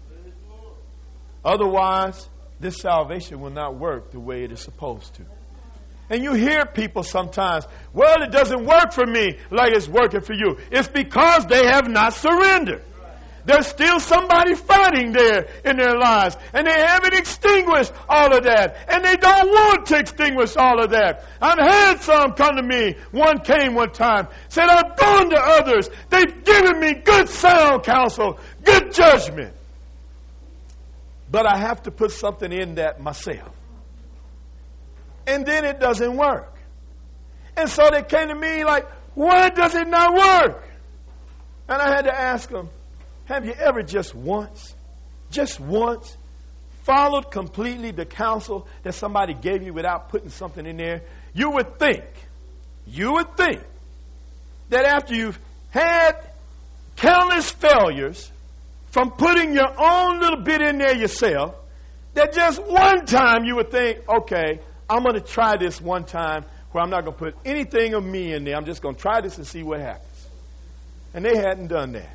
Otherwise, this salvation will not work the way it is supposed to. And you hear people sometimes, well, it doesn't work for me like it's working for you. It's because they have not surrendered. There's still somebody fighting there in their lives. And they haven't extinguished all of that. And they don't want to extinguish all of that. I've had some come to me. One came one time. Said, I've gone to others. They've given me good sound counsel. Good judgment. But I have to put something in that myself. And then it doesn't work. And so they came to me like, why does it not work? And I had to ask them, have you ever just once, just once, followed completely the counsel that somebody gave you without putting something in there? You would think, you would think that after you've had countless failures from putting your own little bit in there yourself, that just one time you would think, okay, I'm going to try this one time where I'm not going to put anything of me in there. I'm just going to try this and see what happens. And they hadn't done that.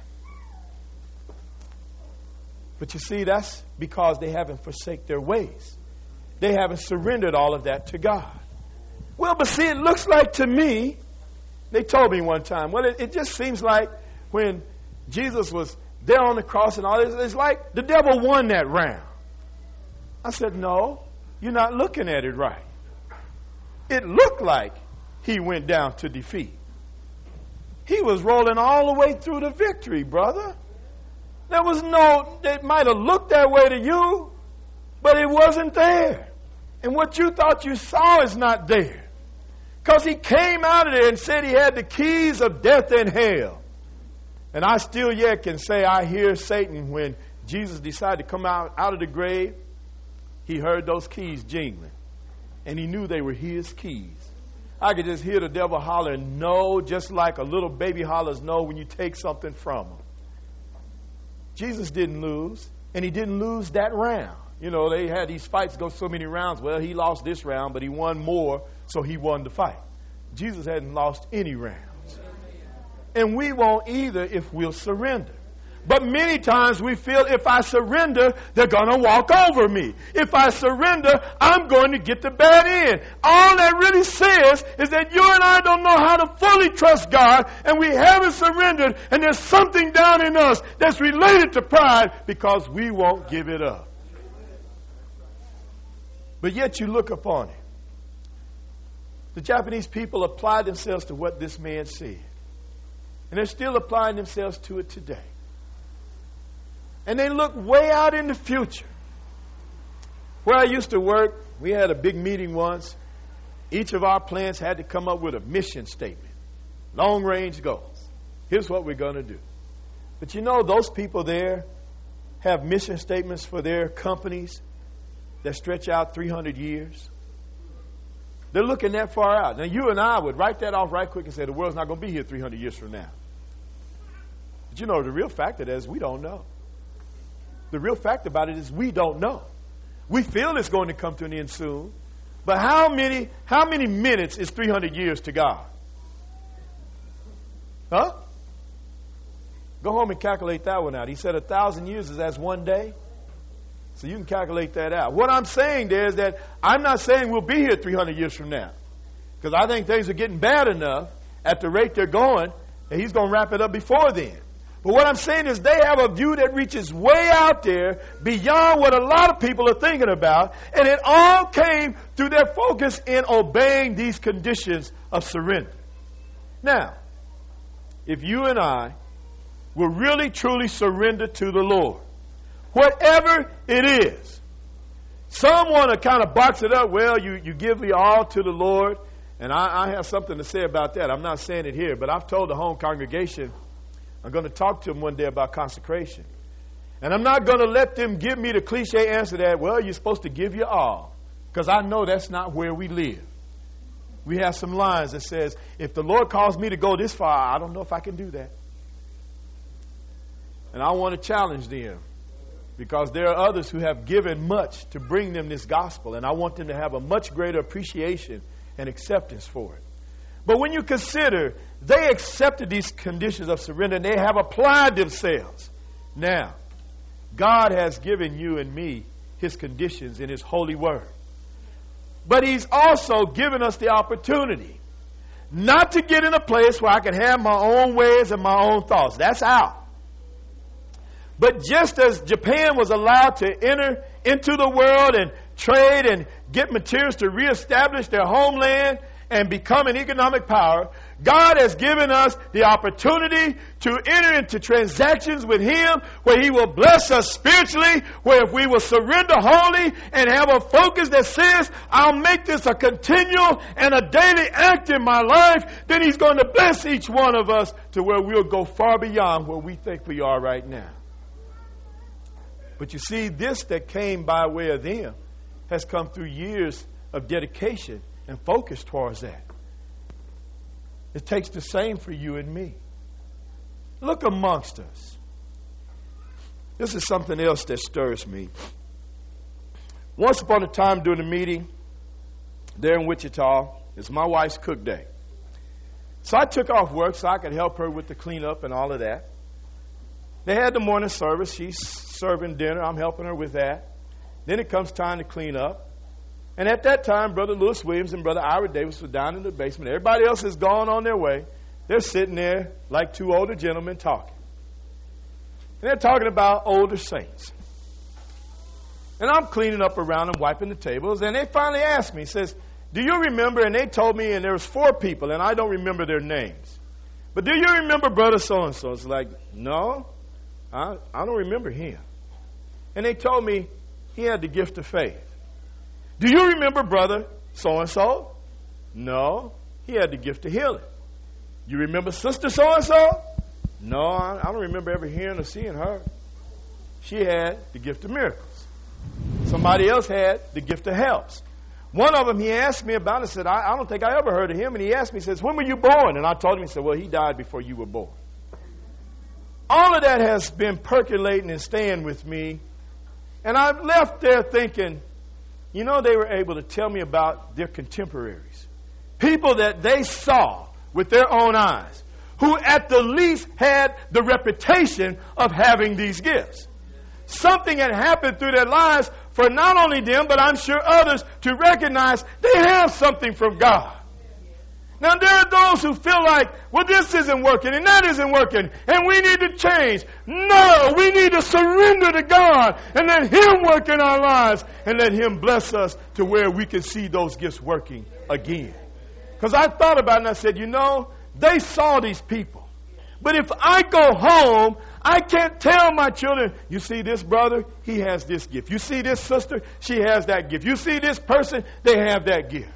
But you see, that's because they haven't forsaken their ways. They haven't surrendered all of that to God. Well, but see, it looks like to me, they told me one time, well, it, it just seems like when Jesus was there on the cross and all this, it's like the devil won that round. I said, no, you're not looking at it right. It looked like he went down to defeat. He was rolling all the way through the victory, brother. There was no, it might have looked that way to you, but it wasn't there. And what you thought you saw is not there. Because he came out of there and said he had the keys of death and hell. And I still yet can say I hear Satan when Jesus decided to come out, out of the grave. He heard those keys jingling. And he knew they were his keys. I could just hear the devil holler, no, just like a little baby hollers no when you take something from him. Jesus didn't lose, and he didn't lose that round. You know, they had these fights go so many rounds. Well, he lost this round, but he won more, so he won the fight. Jesus hadn't lost any rounds. And we won't either if we'll surrender. But many times we feel if I surrender, they're going to walk over me. If I surrender, I'm going to get the bad end. All that really says is that you and I don't know how to fully trust God, and we haven't surrendered, and there's something down in us that's related to pride because we won't give it up. But yet you look upon it. The Japanese people applied themselves to what this man said. And they're still applying themselves to it today. And they look way out in the future. Where I used to work, we had a big meeting once. Each of our plants had to come up with a mission statement. Long-range goals. Here's what we're going to do. But you know, those people there have mission statements for their companies that stretch out three hundred years. They're looking that far out. Now, you and I would write that off right quick and say, the world's not going to be here three hundred years from now. But you know, the real fact of it is we don't know. The real fact about it is we don't know. We feel it's going to come to an end soon. But how many, how many minutes is three hundred years to God? Huh? Go home and calculate that one out. He said a thousand years is as one day. So you can calculate that out. What I'm saying there is that I'm not saying we'll be here three hundred years from now. Because I think things are getting bad enough at the rate they're going, and he's going to wrap it up before then. But what I'm saying is they have a view that reaches way out there beyond what a lot of people are thinking about. And it all came through their focus in obeying these conditions of surrender. Now, if you and I will really truly surrender to the Lord, whatever it is, some want to kind of box it up. Well, you, you give me all to the Lord. And I, I have something to say about that. I'm not saying it here, but I've told the home congregation I'm going to talk to them one day about consecration. And I'm not going to let them give me the cliche answer that, well, you're supposed to give your all. Because I know that's not where we live. We have some lines that says, if the Lord calls me to go this far, I don't know if I can do that. And I want to challenge them. Because there are others who have given much to bring them this gospel. And I want them to have a much greater appreciation and acceptance for it. But when you consider they accepted these conditions of surrender and they have applied themselves. Now, God has given you and me his conditions in his holy word. But he's also given us the opportunity not to get in a place where I can have my own ways and my own thoughts. That's out. But just as Japan was allowed to enter into the world and trade and get materials to reestablish their homeland and become an economic power, God has given us the opportunity to enter into transactions with him where he will bless us spiritually, where if we will surrender wholly and have a focus that says, I'll make this a continual and a daily act in my life, then he's going to bless each one of us to where we'll go far beyond where we think we are right now. But you see, this that came by way of them has come through years of dedication and focus towards that. It takes the same for you and me. Look amongst us. This is something else that stirs me. Once upon a time during a meeting there in Wichita, it's my wife's cook day. So I took off work so I could help her with the cleanup and all of that. They had the morning service. She's serving dinner. I'm helping her with that. Then it comes time to clean up. And at that time, Brother Lewis Williams and Brother Ira Davis were down in the basement. Everybody else has gone on their way. They're sitting there like two older gentlemen talking. And they're talking about older saints. And I'm cleaning up around them, wiping the tables. And they finally asked me, says, do you remember? And they told me, and there was four people, and I don't remember their names. But do you remember Brother so-and-so? It's like, no, I, I don't remember him. And they told me he had the gift of faith. Do you remember Brother so-and-so? No, he had the gift of healing. You remember Sister so-and-so? No, I, I don't remember ever hearing or seeing her. She had the gift of miracles. Somebody else had the gift of helps. One of them, he asked me about it and said, I, I don't think I ever heard of him. And he asked me, he says, when were you born? And I told him, he said, well, he died before you were born. All of that has been percolating and staying with me. And I've left there thinking, you know, they were able to tell me about their contemporaries. People that they saw with their own eyes, who at the least had the reputation of having these gifts. Something had happened through their lives for not only them, but I'm sure others, to recognize they have something from God. Now, there are those who feel like, well, this isn't working and that isn't working, and we need to change. No, we need to surrender to God and let him work in our lives and let him bless us to where we can see those gifts working again. Because I thought about it and I said, you know, they saw these people. But if I go home, I can't tell my children, you see this brother, he has this gift. You see this sister, she has that gift. You see this person, they have that gift.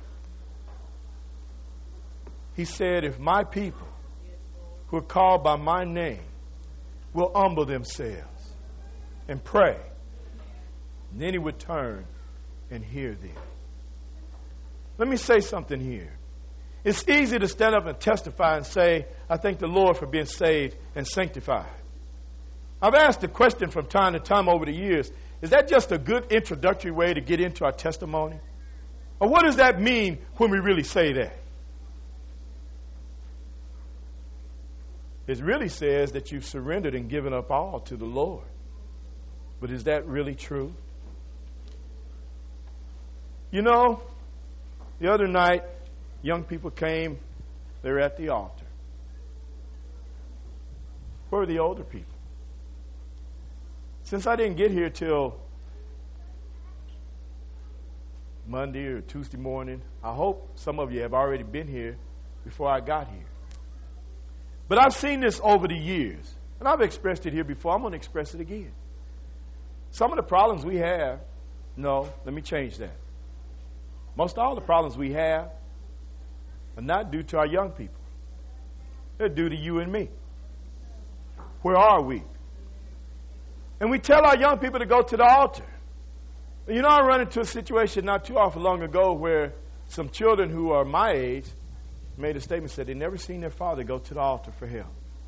He said, if my people who are called by my name will humble themselves and pray, then he would turn and hear them. Let me say something here. It's easy to stand up and testify and say, I thank the Lord for being saved and sanctified. I've asked the question from time to time over the years, is that just a good introductory way to get into our testimony? Or what does that mean when we really say that? It really says that you've surrendered and given up all to the Lord. But is that really true? You know, the other night, young people came. They were at the altar. Where were the older people? Since I didn't get here till Monday or Tuesday morning, I hope some of you have already been here before I got here. But I've seen this over the years, and I've expressed it here before. I'm going to express it again. Some of the problems we have, no, let me change that. Most all the problems we have are not due to our young people. They're due to you and me. Where are we? And we tell our young people to go to the altar. You know, I run into a situation not too often long ago where some children who are my age made a statement, said they never seen their father go to the altar for help.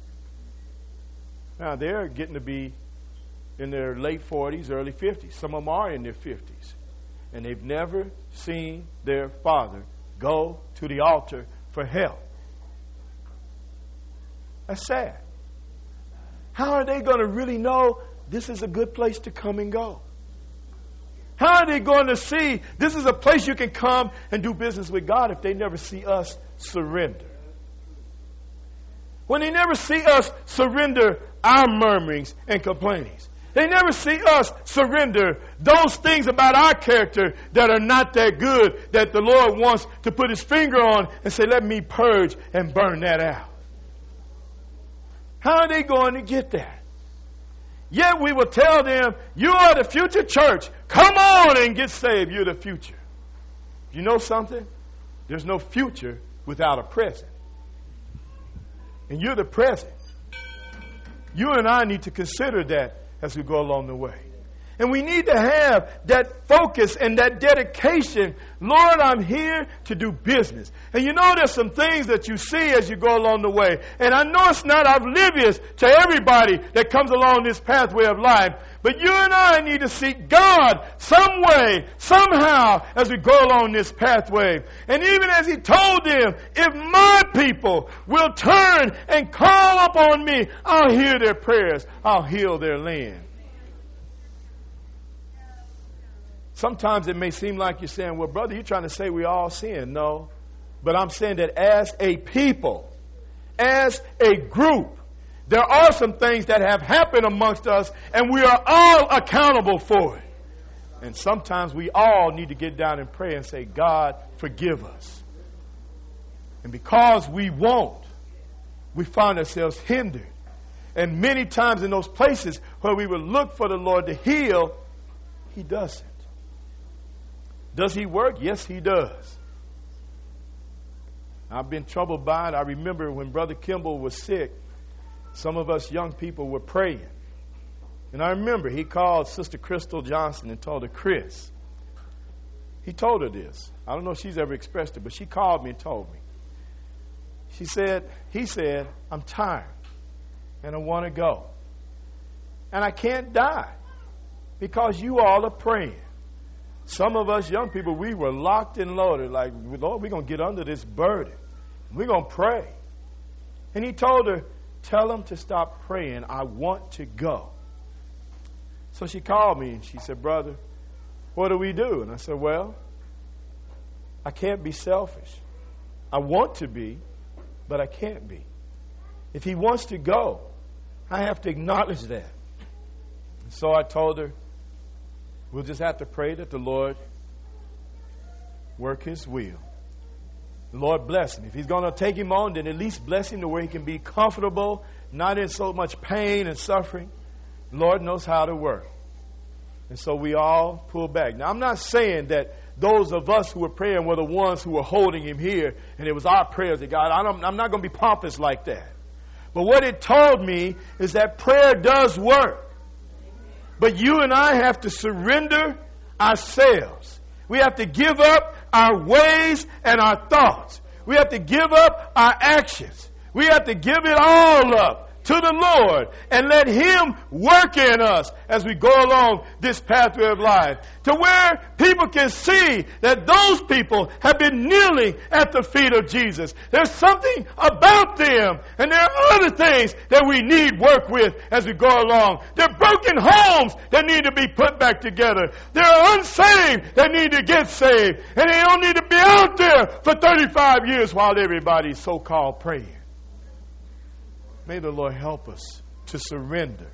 Now, they're getting to be in their late forties, early fifties. Some of them are in their fifties. And they've never seen their father go to the altar for help. That's sad. How are they going to really know this is a good place to come and go? How are they going to see this is a place you can come and do business with God if they never see us surrender? When they never see us surrender our murmurings and complainings. They never see us surrender those things about our character that are not that good, that the Lord wants to put his finger on and say, let me purge and burn that out. How are they going to get that? Yet we will tell them, you are the future church. Come on and get saved. You're the future. You know something? There's no future without a present. And you're the present. You and I need to consider that as we go along the way. And we need to have that focus and that dedication. Lord, I'm here to do business. And you know there's some things that you see as you go along the way. And I know it's not oblivious to everybody that comes along this pathway of life. But you and I need to seek God some way, somehow, as we go along this pathway. And even as he told them, if my people will turn and call upon me, I'll hear their prayers. I'll heal their land. Sometimes it may seem like you're saying, well, brother, you're trying to say we all sin. No. But I'm saying that as a people, as a group, there are some things that have happened amongst us, and we are all accountable for it. And sometimes we all need to get down and pray and say, God, forgive us. And because we won't, we find ourselves hindered. And many times in those places where we would look for the Lord to heal, he doesn't. Does he work? Yes, he does. I've been troubled by it. I remember when Brother Kimball was sick, some of us young people were praying. And I remember he called Sister Crystal Johnson and told her, Chris, he told her this. I don't know if she's ever expressed it, but she called me and told me. She said, he said, I'm tired and I want to go. And I can't die because you all are praying. Some of us young people, we were locked and loaded, like, Lord, we're going to get under this burden. We're going to pray. And he told her, tell them to stop praying. I want to go. So she called me and she said, brother, what do we do? And I said, well, I can't be selfish. I want to be, but I can't be. If he wants to go, I have to acknowledge that. And so I told her, we'll just have to pray that the Lord work his will. The Lord bless him. If he's going to take him on, then at least bless him to where he can be comfortable, not in so much pain and suffering. The Lord knows how to work. And so we all pull back. Now, I'm not saying that those of us who were praying were the ones who were holding him here, and it was our prayers to God. I don't, I'm not going to be pompous like that. But what it told me is that prayer does work. But you and I have to surrender ourselves. We have to give up our ways and our thoughts. We have to give up our actions. We have to give it all up to the Lord and let Him work in us as we go along this pathway of life, to where people can see that those people have been kneeling at the feet of Jesus. There's something about them, and there are other things that we need work with as we go along. There are broken homes that need to be put back together. There are unsaved that need to get saved, and they don't need to be out there for thirty-five years while everybody's so-called praying. May the Lord help us to surrender.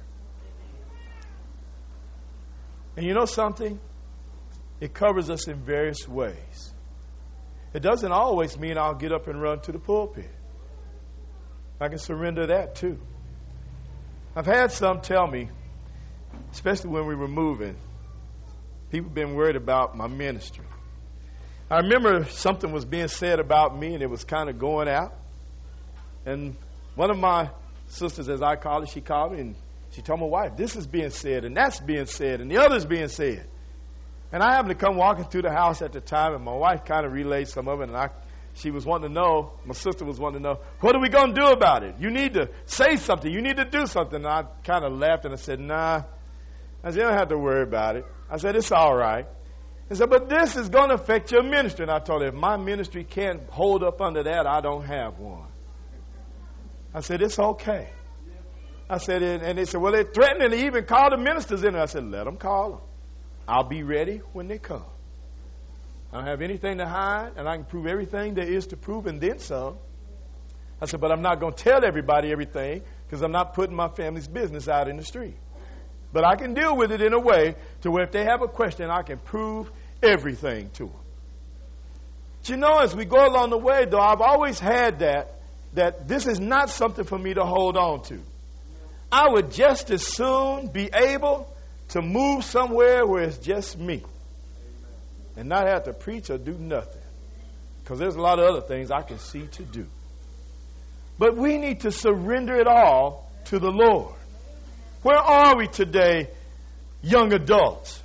And you know something? It covers us in various ways. It doesn't always mean I'll get up and run to the pulpit. I can surrender that too. I've had some tell me, especially when we were moving, people have been worried about my ministry. I remember something was being said about me, and it was kind of going out. And one of my sisters, as I call it, she called me and she told my wife, this is being said, and that's being said, and the other's being said. And I happened to come walking through the house at the time, and my wife kind of relayed some of it, and I, she was wanting to know, my sister was wanting to know, what are we going to do about it? You need to say something. You need to do something. And I kind of laughed, and I said, nah. I said, you don't have to worry about it. I said, it's all right. I said, but this is going to affect your ministry. And I told her, if my ministry can't hold up under that, I don't have one. I said, it's okay. I said, and, and they said, well, they're threatening to even call the ministers in. I said, let them call them. I'll be ready when they come. I don't have anything to hide, and I can prove everything there is to prove and then some. I said, but I'm not going to tell everybody everything because I'm not putting my family's business out in the street. But I can deal with it in a way to where if they have a question, I can prove everything to them. But you know, as we go along the way, though, I've always had that, that this is not something for me to hold on to. I would just as soon be able to move somewhere where it's just me and not have to preach or do nothing, because there's a lot of other things I can see to do. But we need to surrender it all to the Lord. Where are we today, young adults?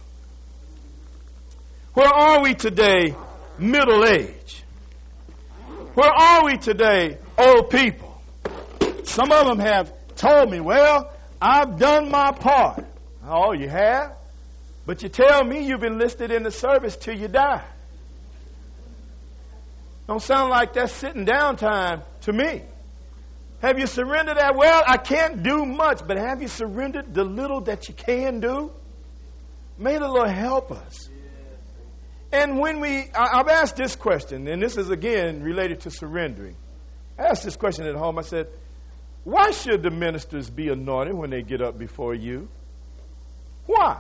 Where are we today, middle age? Where are we today, old people? Some of them have told me, well, I've done my part. Oh, you have? But you tell me you've enlisted in the service till you die. Don't sound like that's sitting down time to me. Have you surrendered that? Well, I can't do much, but have you surrendered the little that you can do? May the Lord help us. And when we, I've asked this question, and this is again related to surrendering. I asked this question at home. I said, why should the ministers be anointed when they get up before you? Why?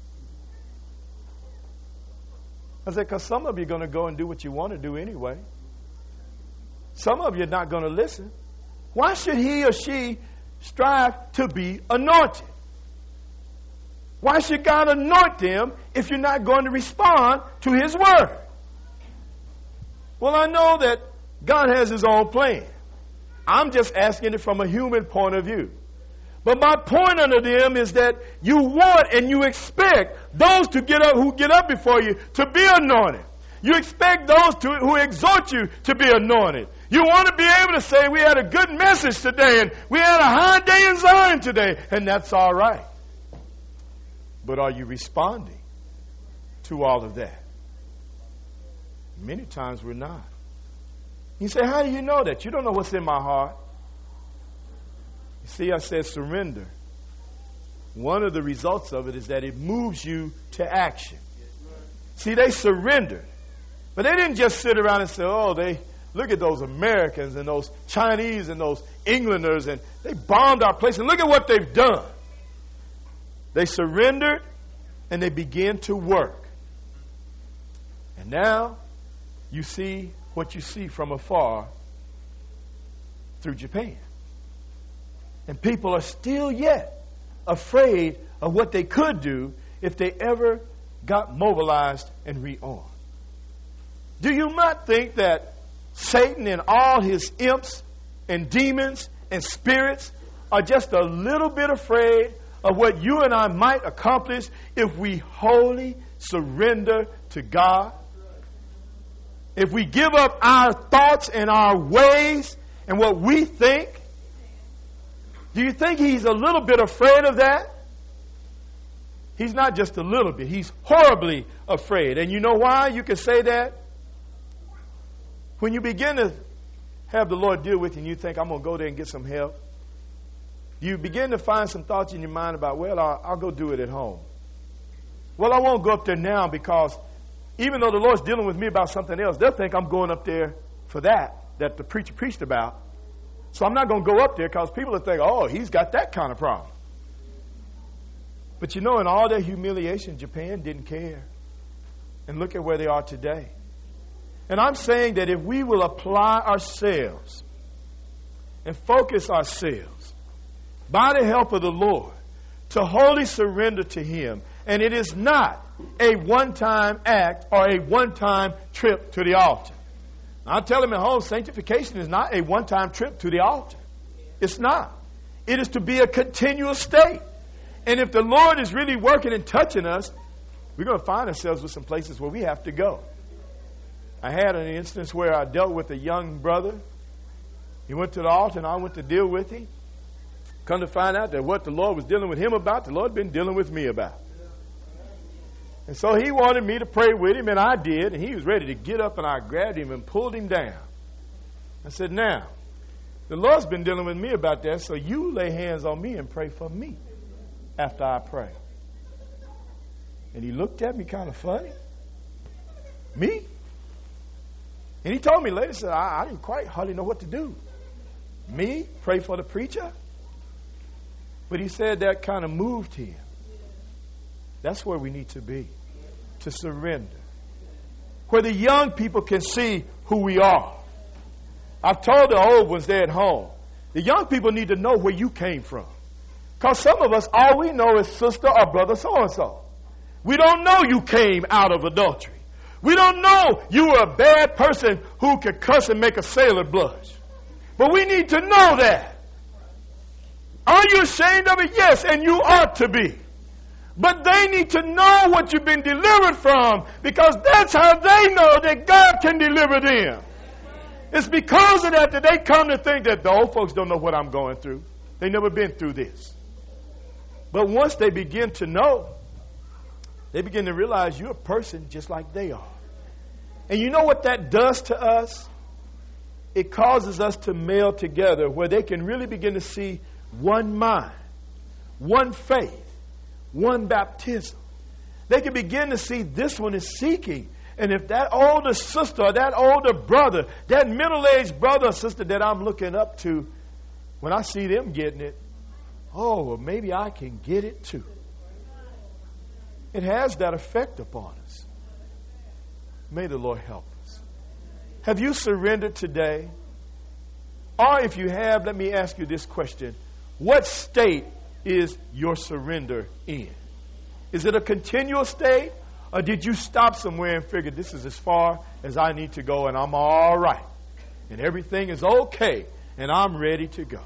I said, because some of you are going to go and do what you want to do anyway. Some of you are not going to listen. Why should he or she strive to be anointed? Why should God anoint them if you're not going to respond to His word? Well, I know that God has His own plan. I'm just asking it from a human point of view. But my point under them is that you want and you expect those to get up who get up before you to be anointed. You expect those to, who exhort you to be anointed. You want to be able to say, we had a good message today and we had a high day in Zion today, and that's all right. But are you responding to all of that? Many times we're not. You say, how do you know that? You don't know what's in my heart. You see, I said surrender. One of the results of it is that it moves you to action. See, they surrendered. But they didn't just sit around and say, oh, they look at those Americans and those Chinese and those Englanders, and they bombed our place, and look at what they've done. They surrendered, and they began to work. And now you see what you see from afar through Japan. And people are still yet afraid of what they could do if they ever got mobilized and rearmed. Do you not think that Satan and all his imps and demons and spirits are just a little bit afraid of what you and I might accomplish if we wholly surrender to God? If we give up our thoughts and our ways and what we think Do you think he's a little bit afraid of that? He's not just a little bit. He's horribly afraid. And you know why you can say that? When you begin to have the Lord deal with you and you think, I'm going to go there and get some help, you begin to find some thoughts in your mind about, well, I'll, I'll go do it at home. Well, I won't go up there now because even though the Lord's dealing with me about something else, they'll think I'm going up there for that, that the preacher preached about. So I'm not going to go up there because people will think, oh, he's got that kind of problem. But you know, in all that humiliation, Japan didn't care. And look at where they are today. And I'm saying that if we will apply ourselves and focus ourselves by the help of the Lord to wholly surrender to Him, and it is not a one-time act or a one-time trip to the altar. I'll tell them at home, sanctification is not a one-time trip to the altar. It's not. It is to be a continual state. And if the Lord is really working and touching us, we're going to find ourselves with some places where we have to go. I had an instance where I dealt with a young brother. He went to the altar and I went to deal with him. Come to find out that what the Lord was dealing with him about, the Lord had been dealing with me about. And so he wanted me to pray with him, and I did. And he was ready to get up, and I grabbed him and pulled him down. I said, now, the Lord's been dealing with me about that, so you lay hands on me and pray for me after I pray. And he looked at me kind of funny. Me? And he told me later, said, I, I didn't quite hardly know what to do. Me? Pray for the preacher? But he said that kind of moved him. That's where we need to be, to surrender. Where the young people can see who we are. I've told the old ones there at home, the young people need to know where you came from. Because some of us, all we know is sister or brother so-and-so. We don't know you came out of adultery. We don't know you were a bad person who could cuss and make a sailor blush. But we need to know that. Are you ashamed of it? Yes, and you ought to be. But they need to know what you've been delivered from, because that's how they know that God can deliver them. It's because of that that they come to think that the old folks don't know what I'm going through. They've never been through this. But once they begin to know, they begin to realize you're a person just like they are. And you know what that does to us? It causes us to meld together where they can really begin to see one mind, one faith, one baptism. They can begin to see this one is seeking. And if that older sister or that older brother, that middle-aged brother or sister that I'm looking up to, when I see them getting it, oh, well, maybe I can get it too. It has that effect upon us. May the Lord help us. Have you surrendered today? Or if you have, let me ask you this question. What state is your surrender in? Is it a continual state? Or did you stop somewhere and figure this is as far as I need to go and I'm all right? And everything is okay and I'm ready to go.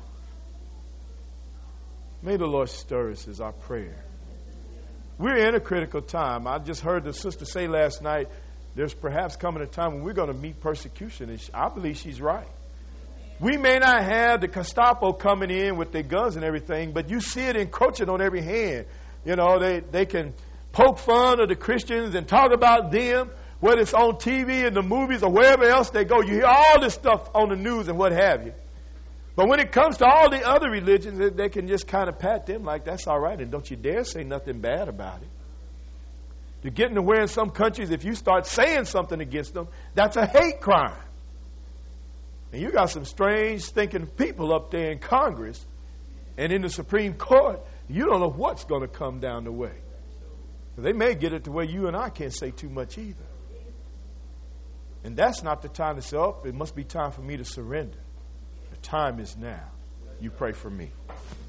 May the Lord stir us is our prayer. We're in a critical time. I just heard the sister say last night, there's perhaps coming a time when we're going to meet persecution. And I believe she's right. We may not have the Gestapo coming in with their guns and everything, but you see it encroaching on every hand. You know, they, they can poke fun of the Christians and talk about them, whether it's on T V and the movies or wherever else they go. You hear all this stuff on the news and what have you. But when it comes to all the other religions, they can just kind of pat them like, that's all right, and don't you dare say nothing bad about it. You're getting to where in some countries, if you start saying something against them, that's a hate crime. And you got some strange thinking people up there in Congress and in the Supreme Court. You don't know what's going to come down the way. They may get it to where you and I can't say too much either. And that's not the time to say, oh, it must be time for me to surrender. The time is now. You pray for me.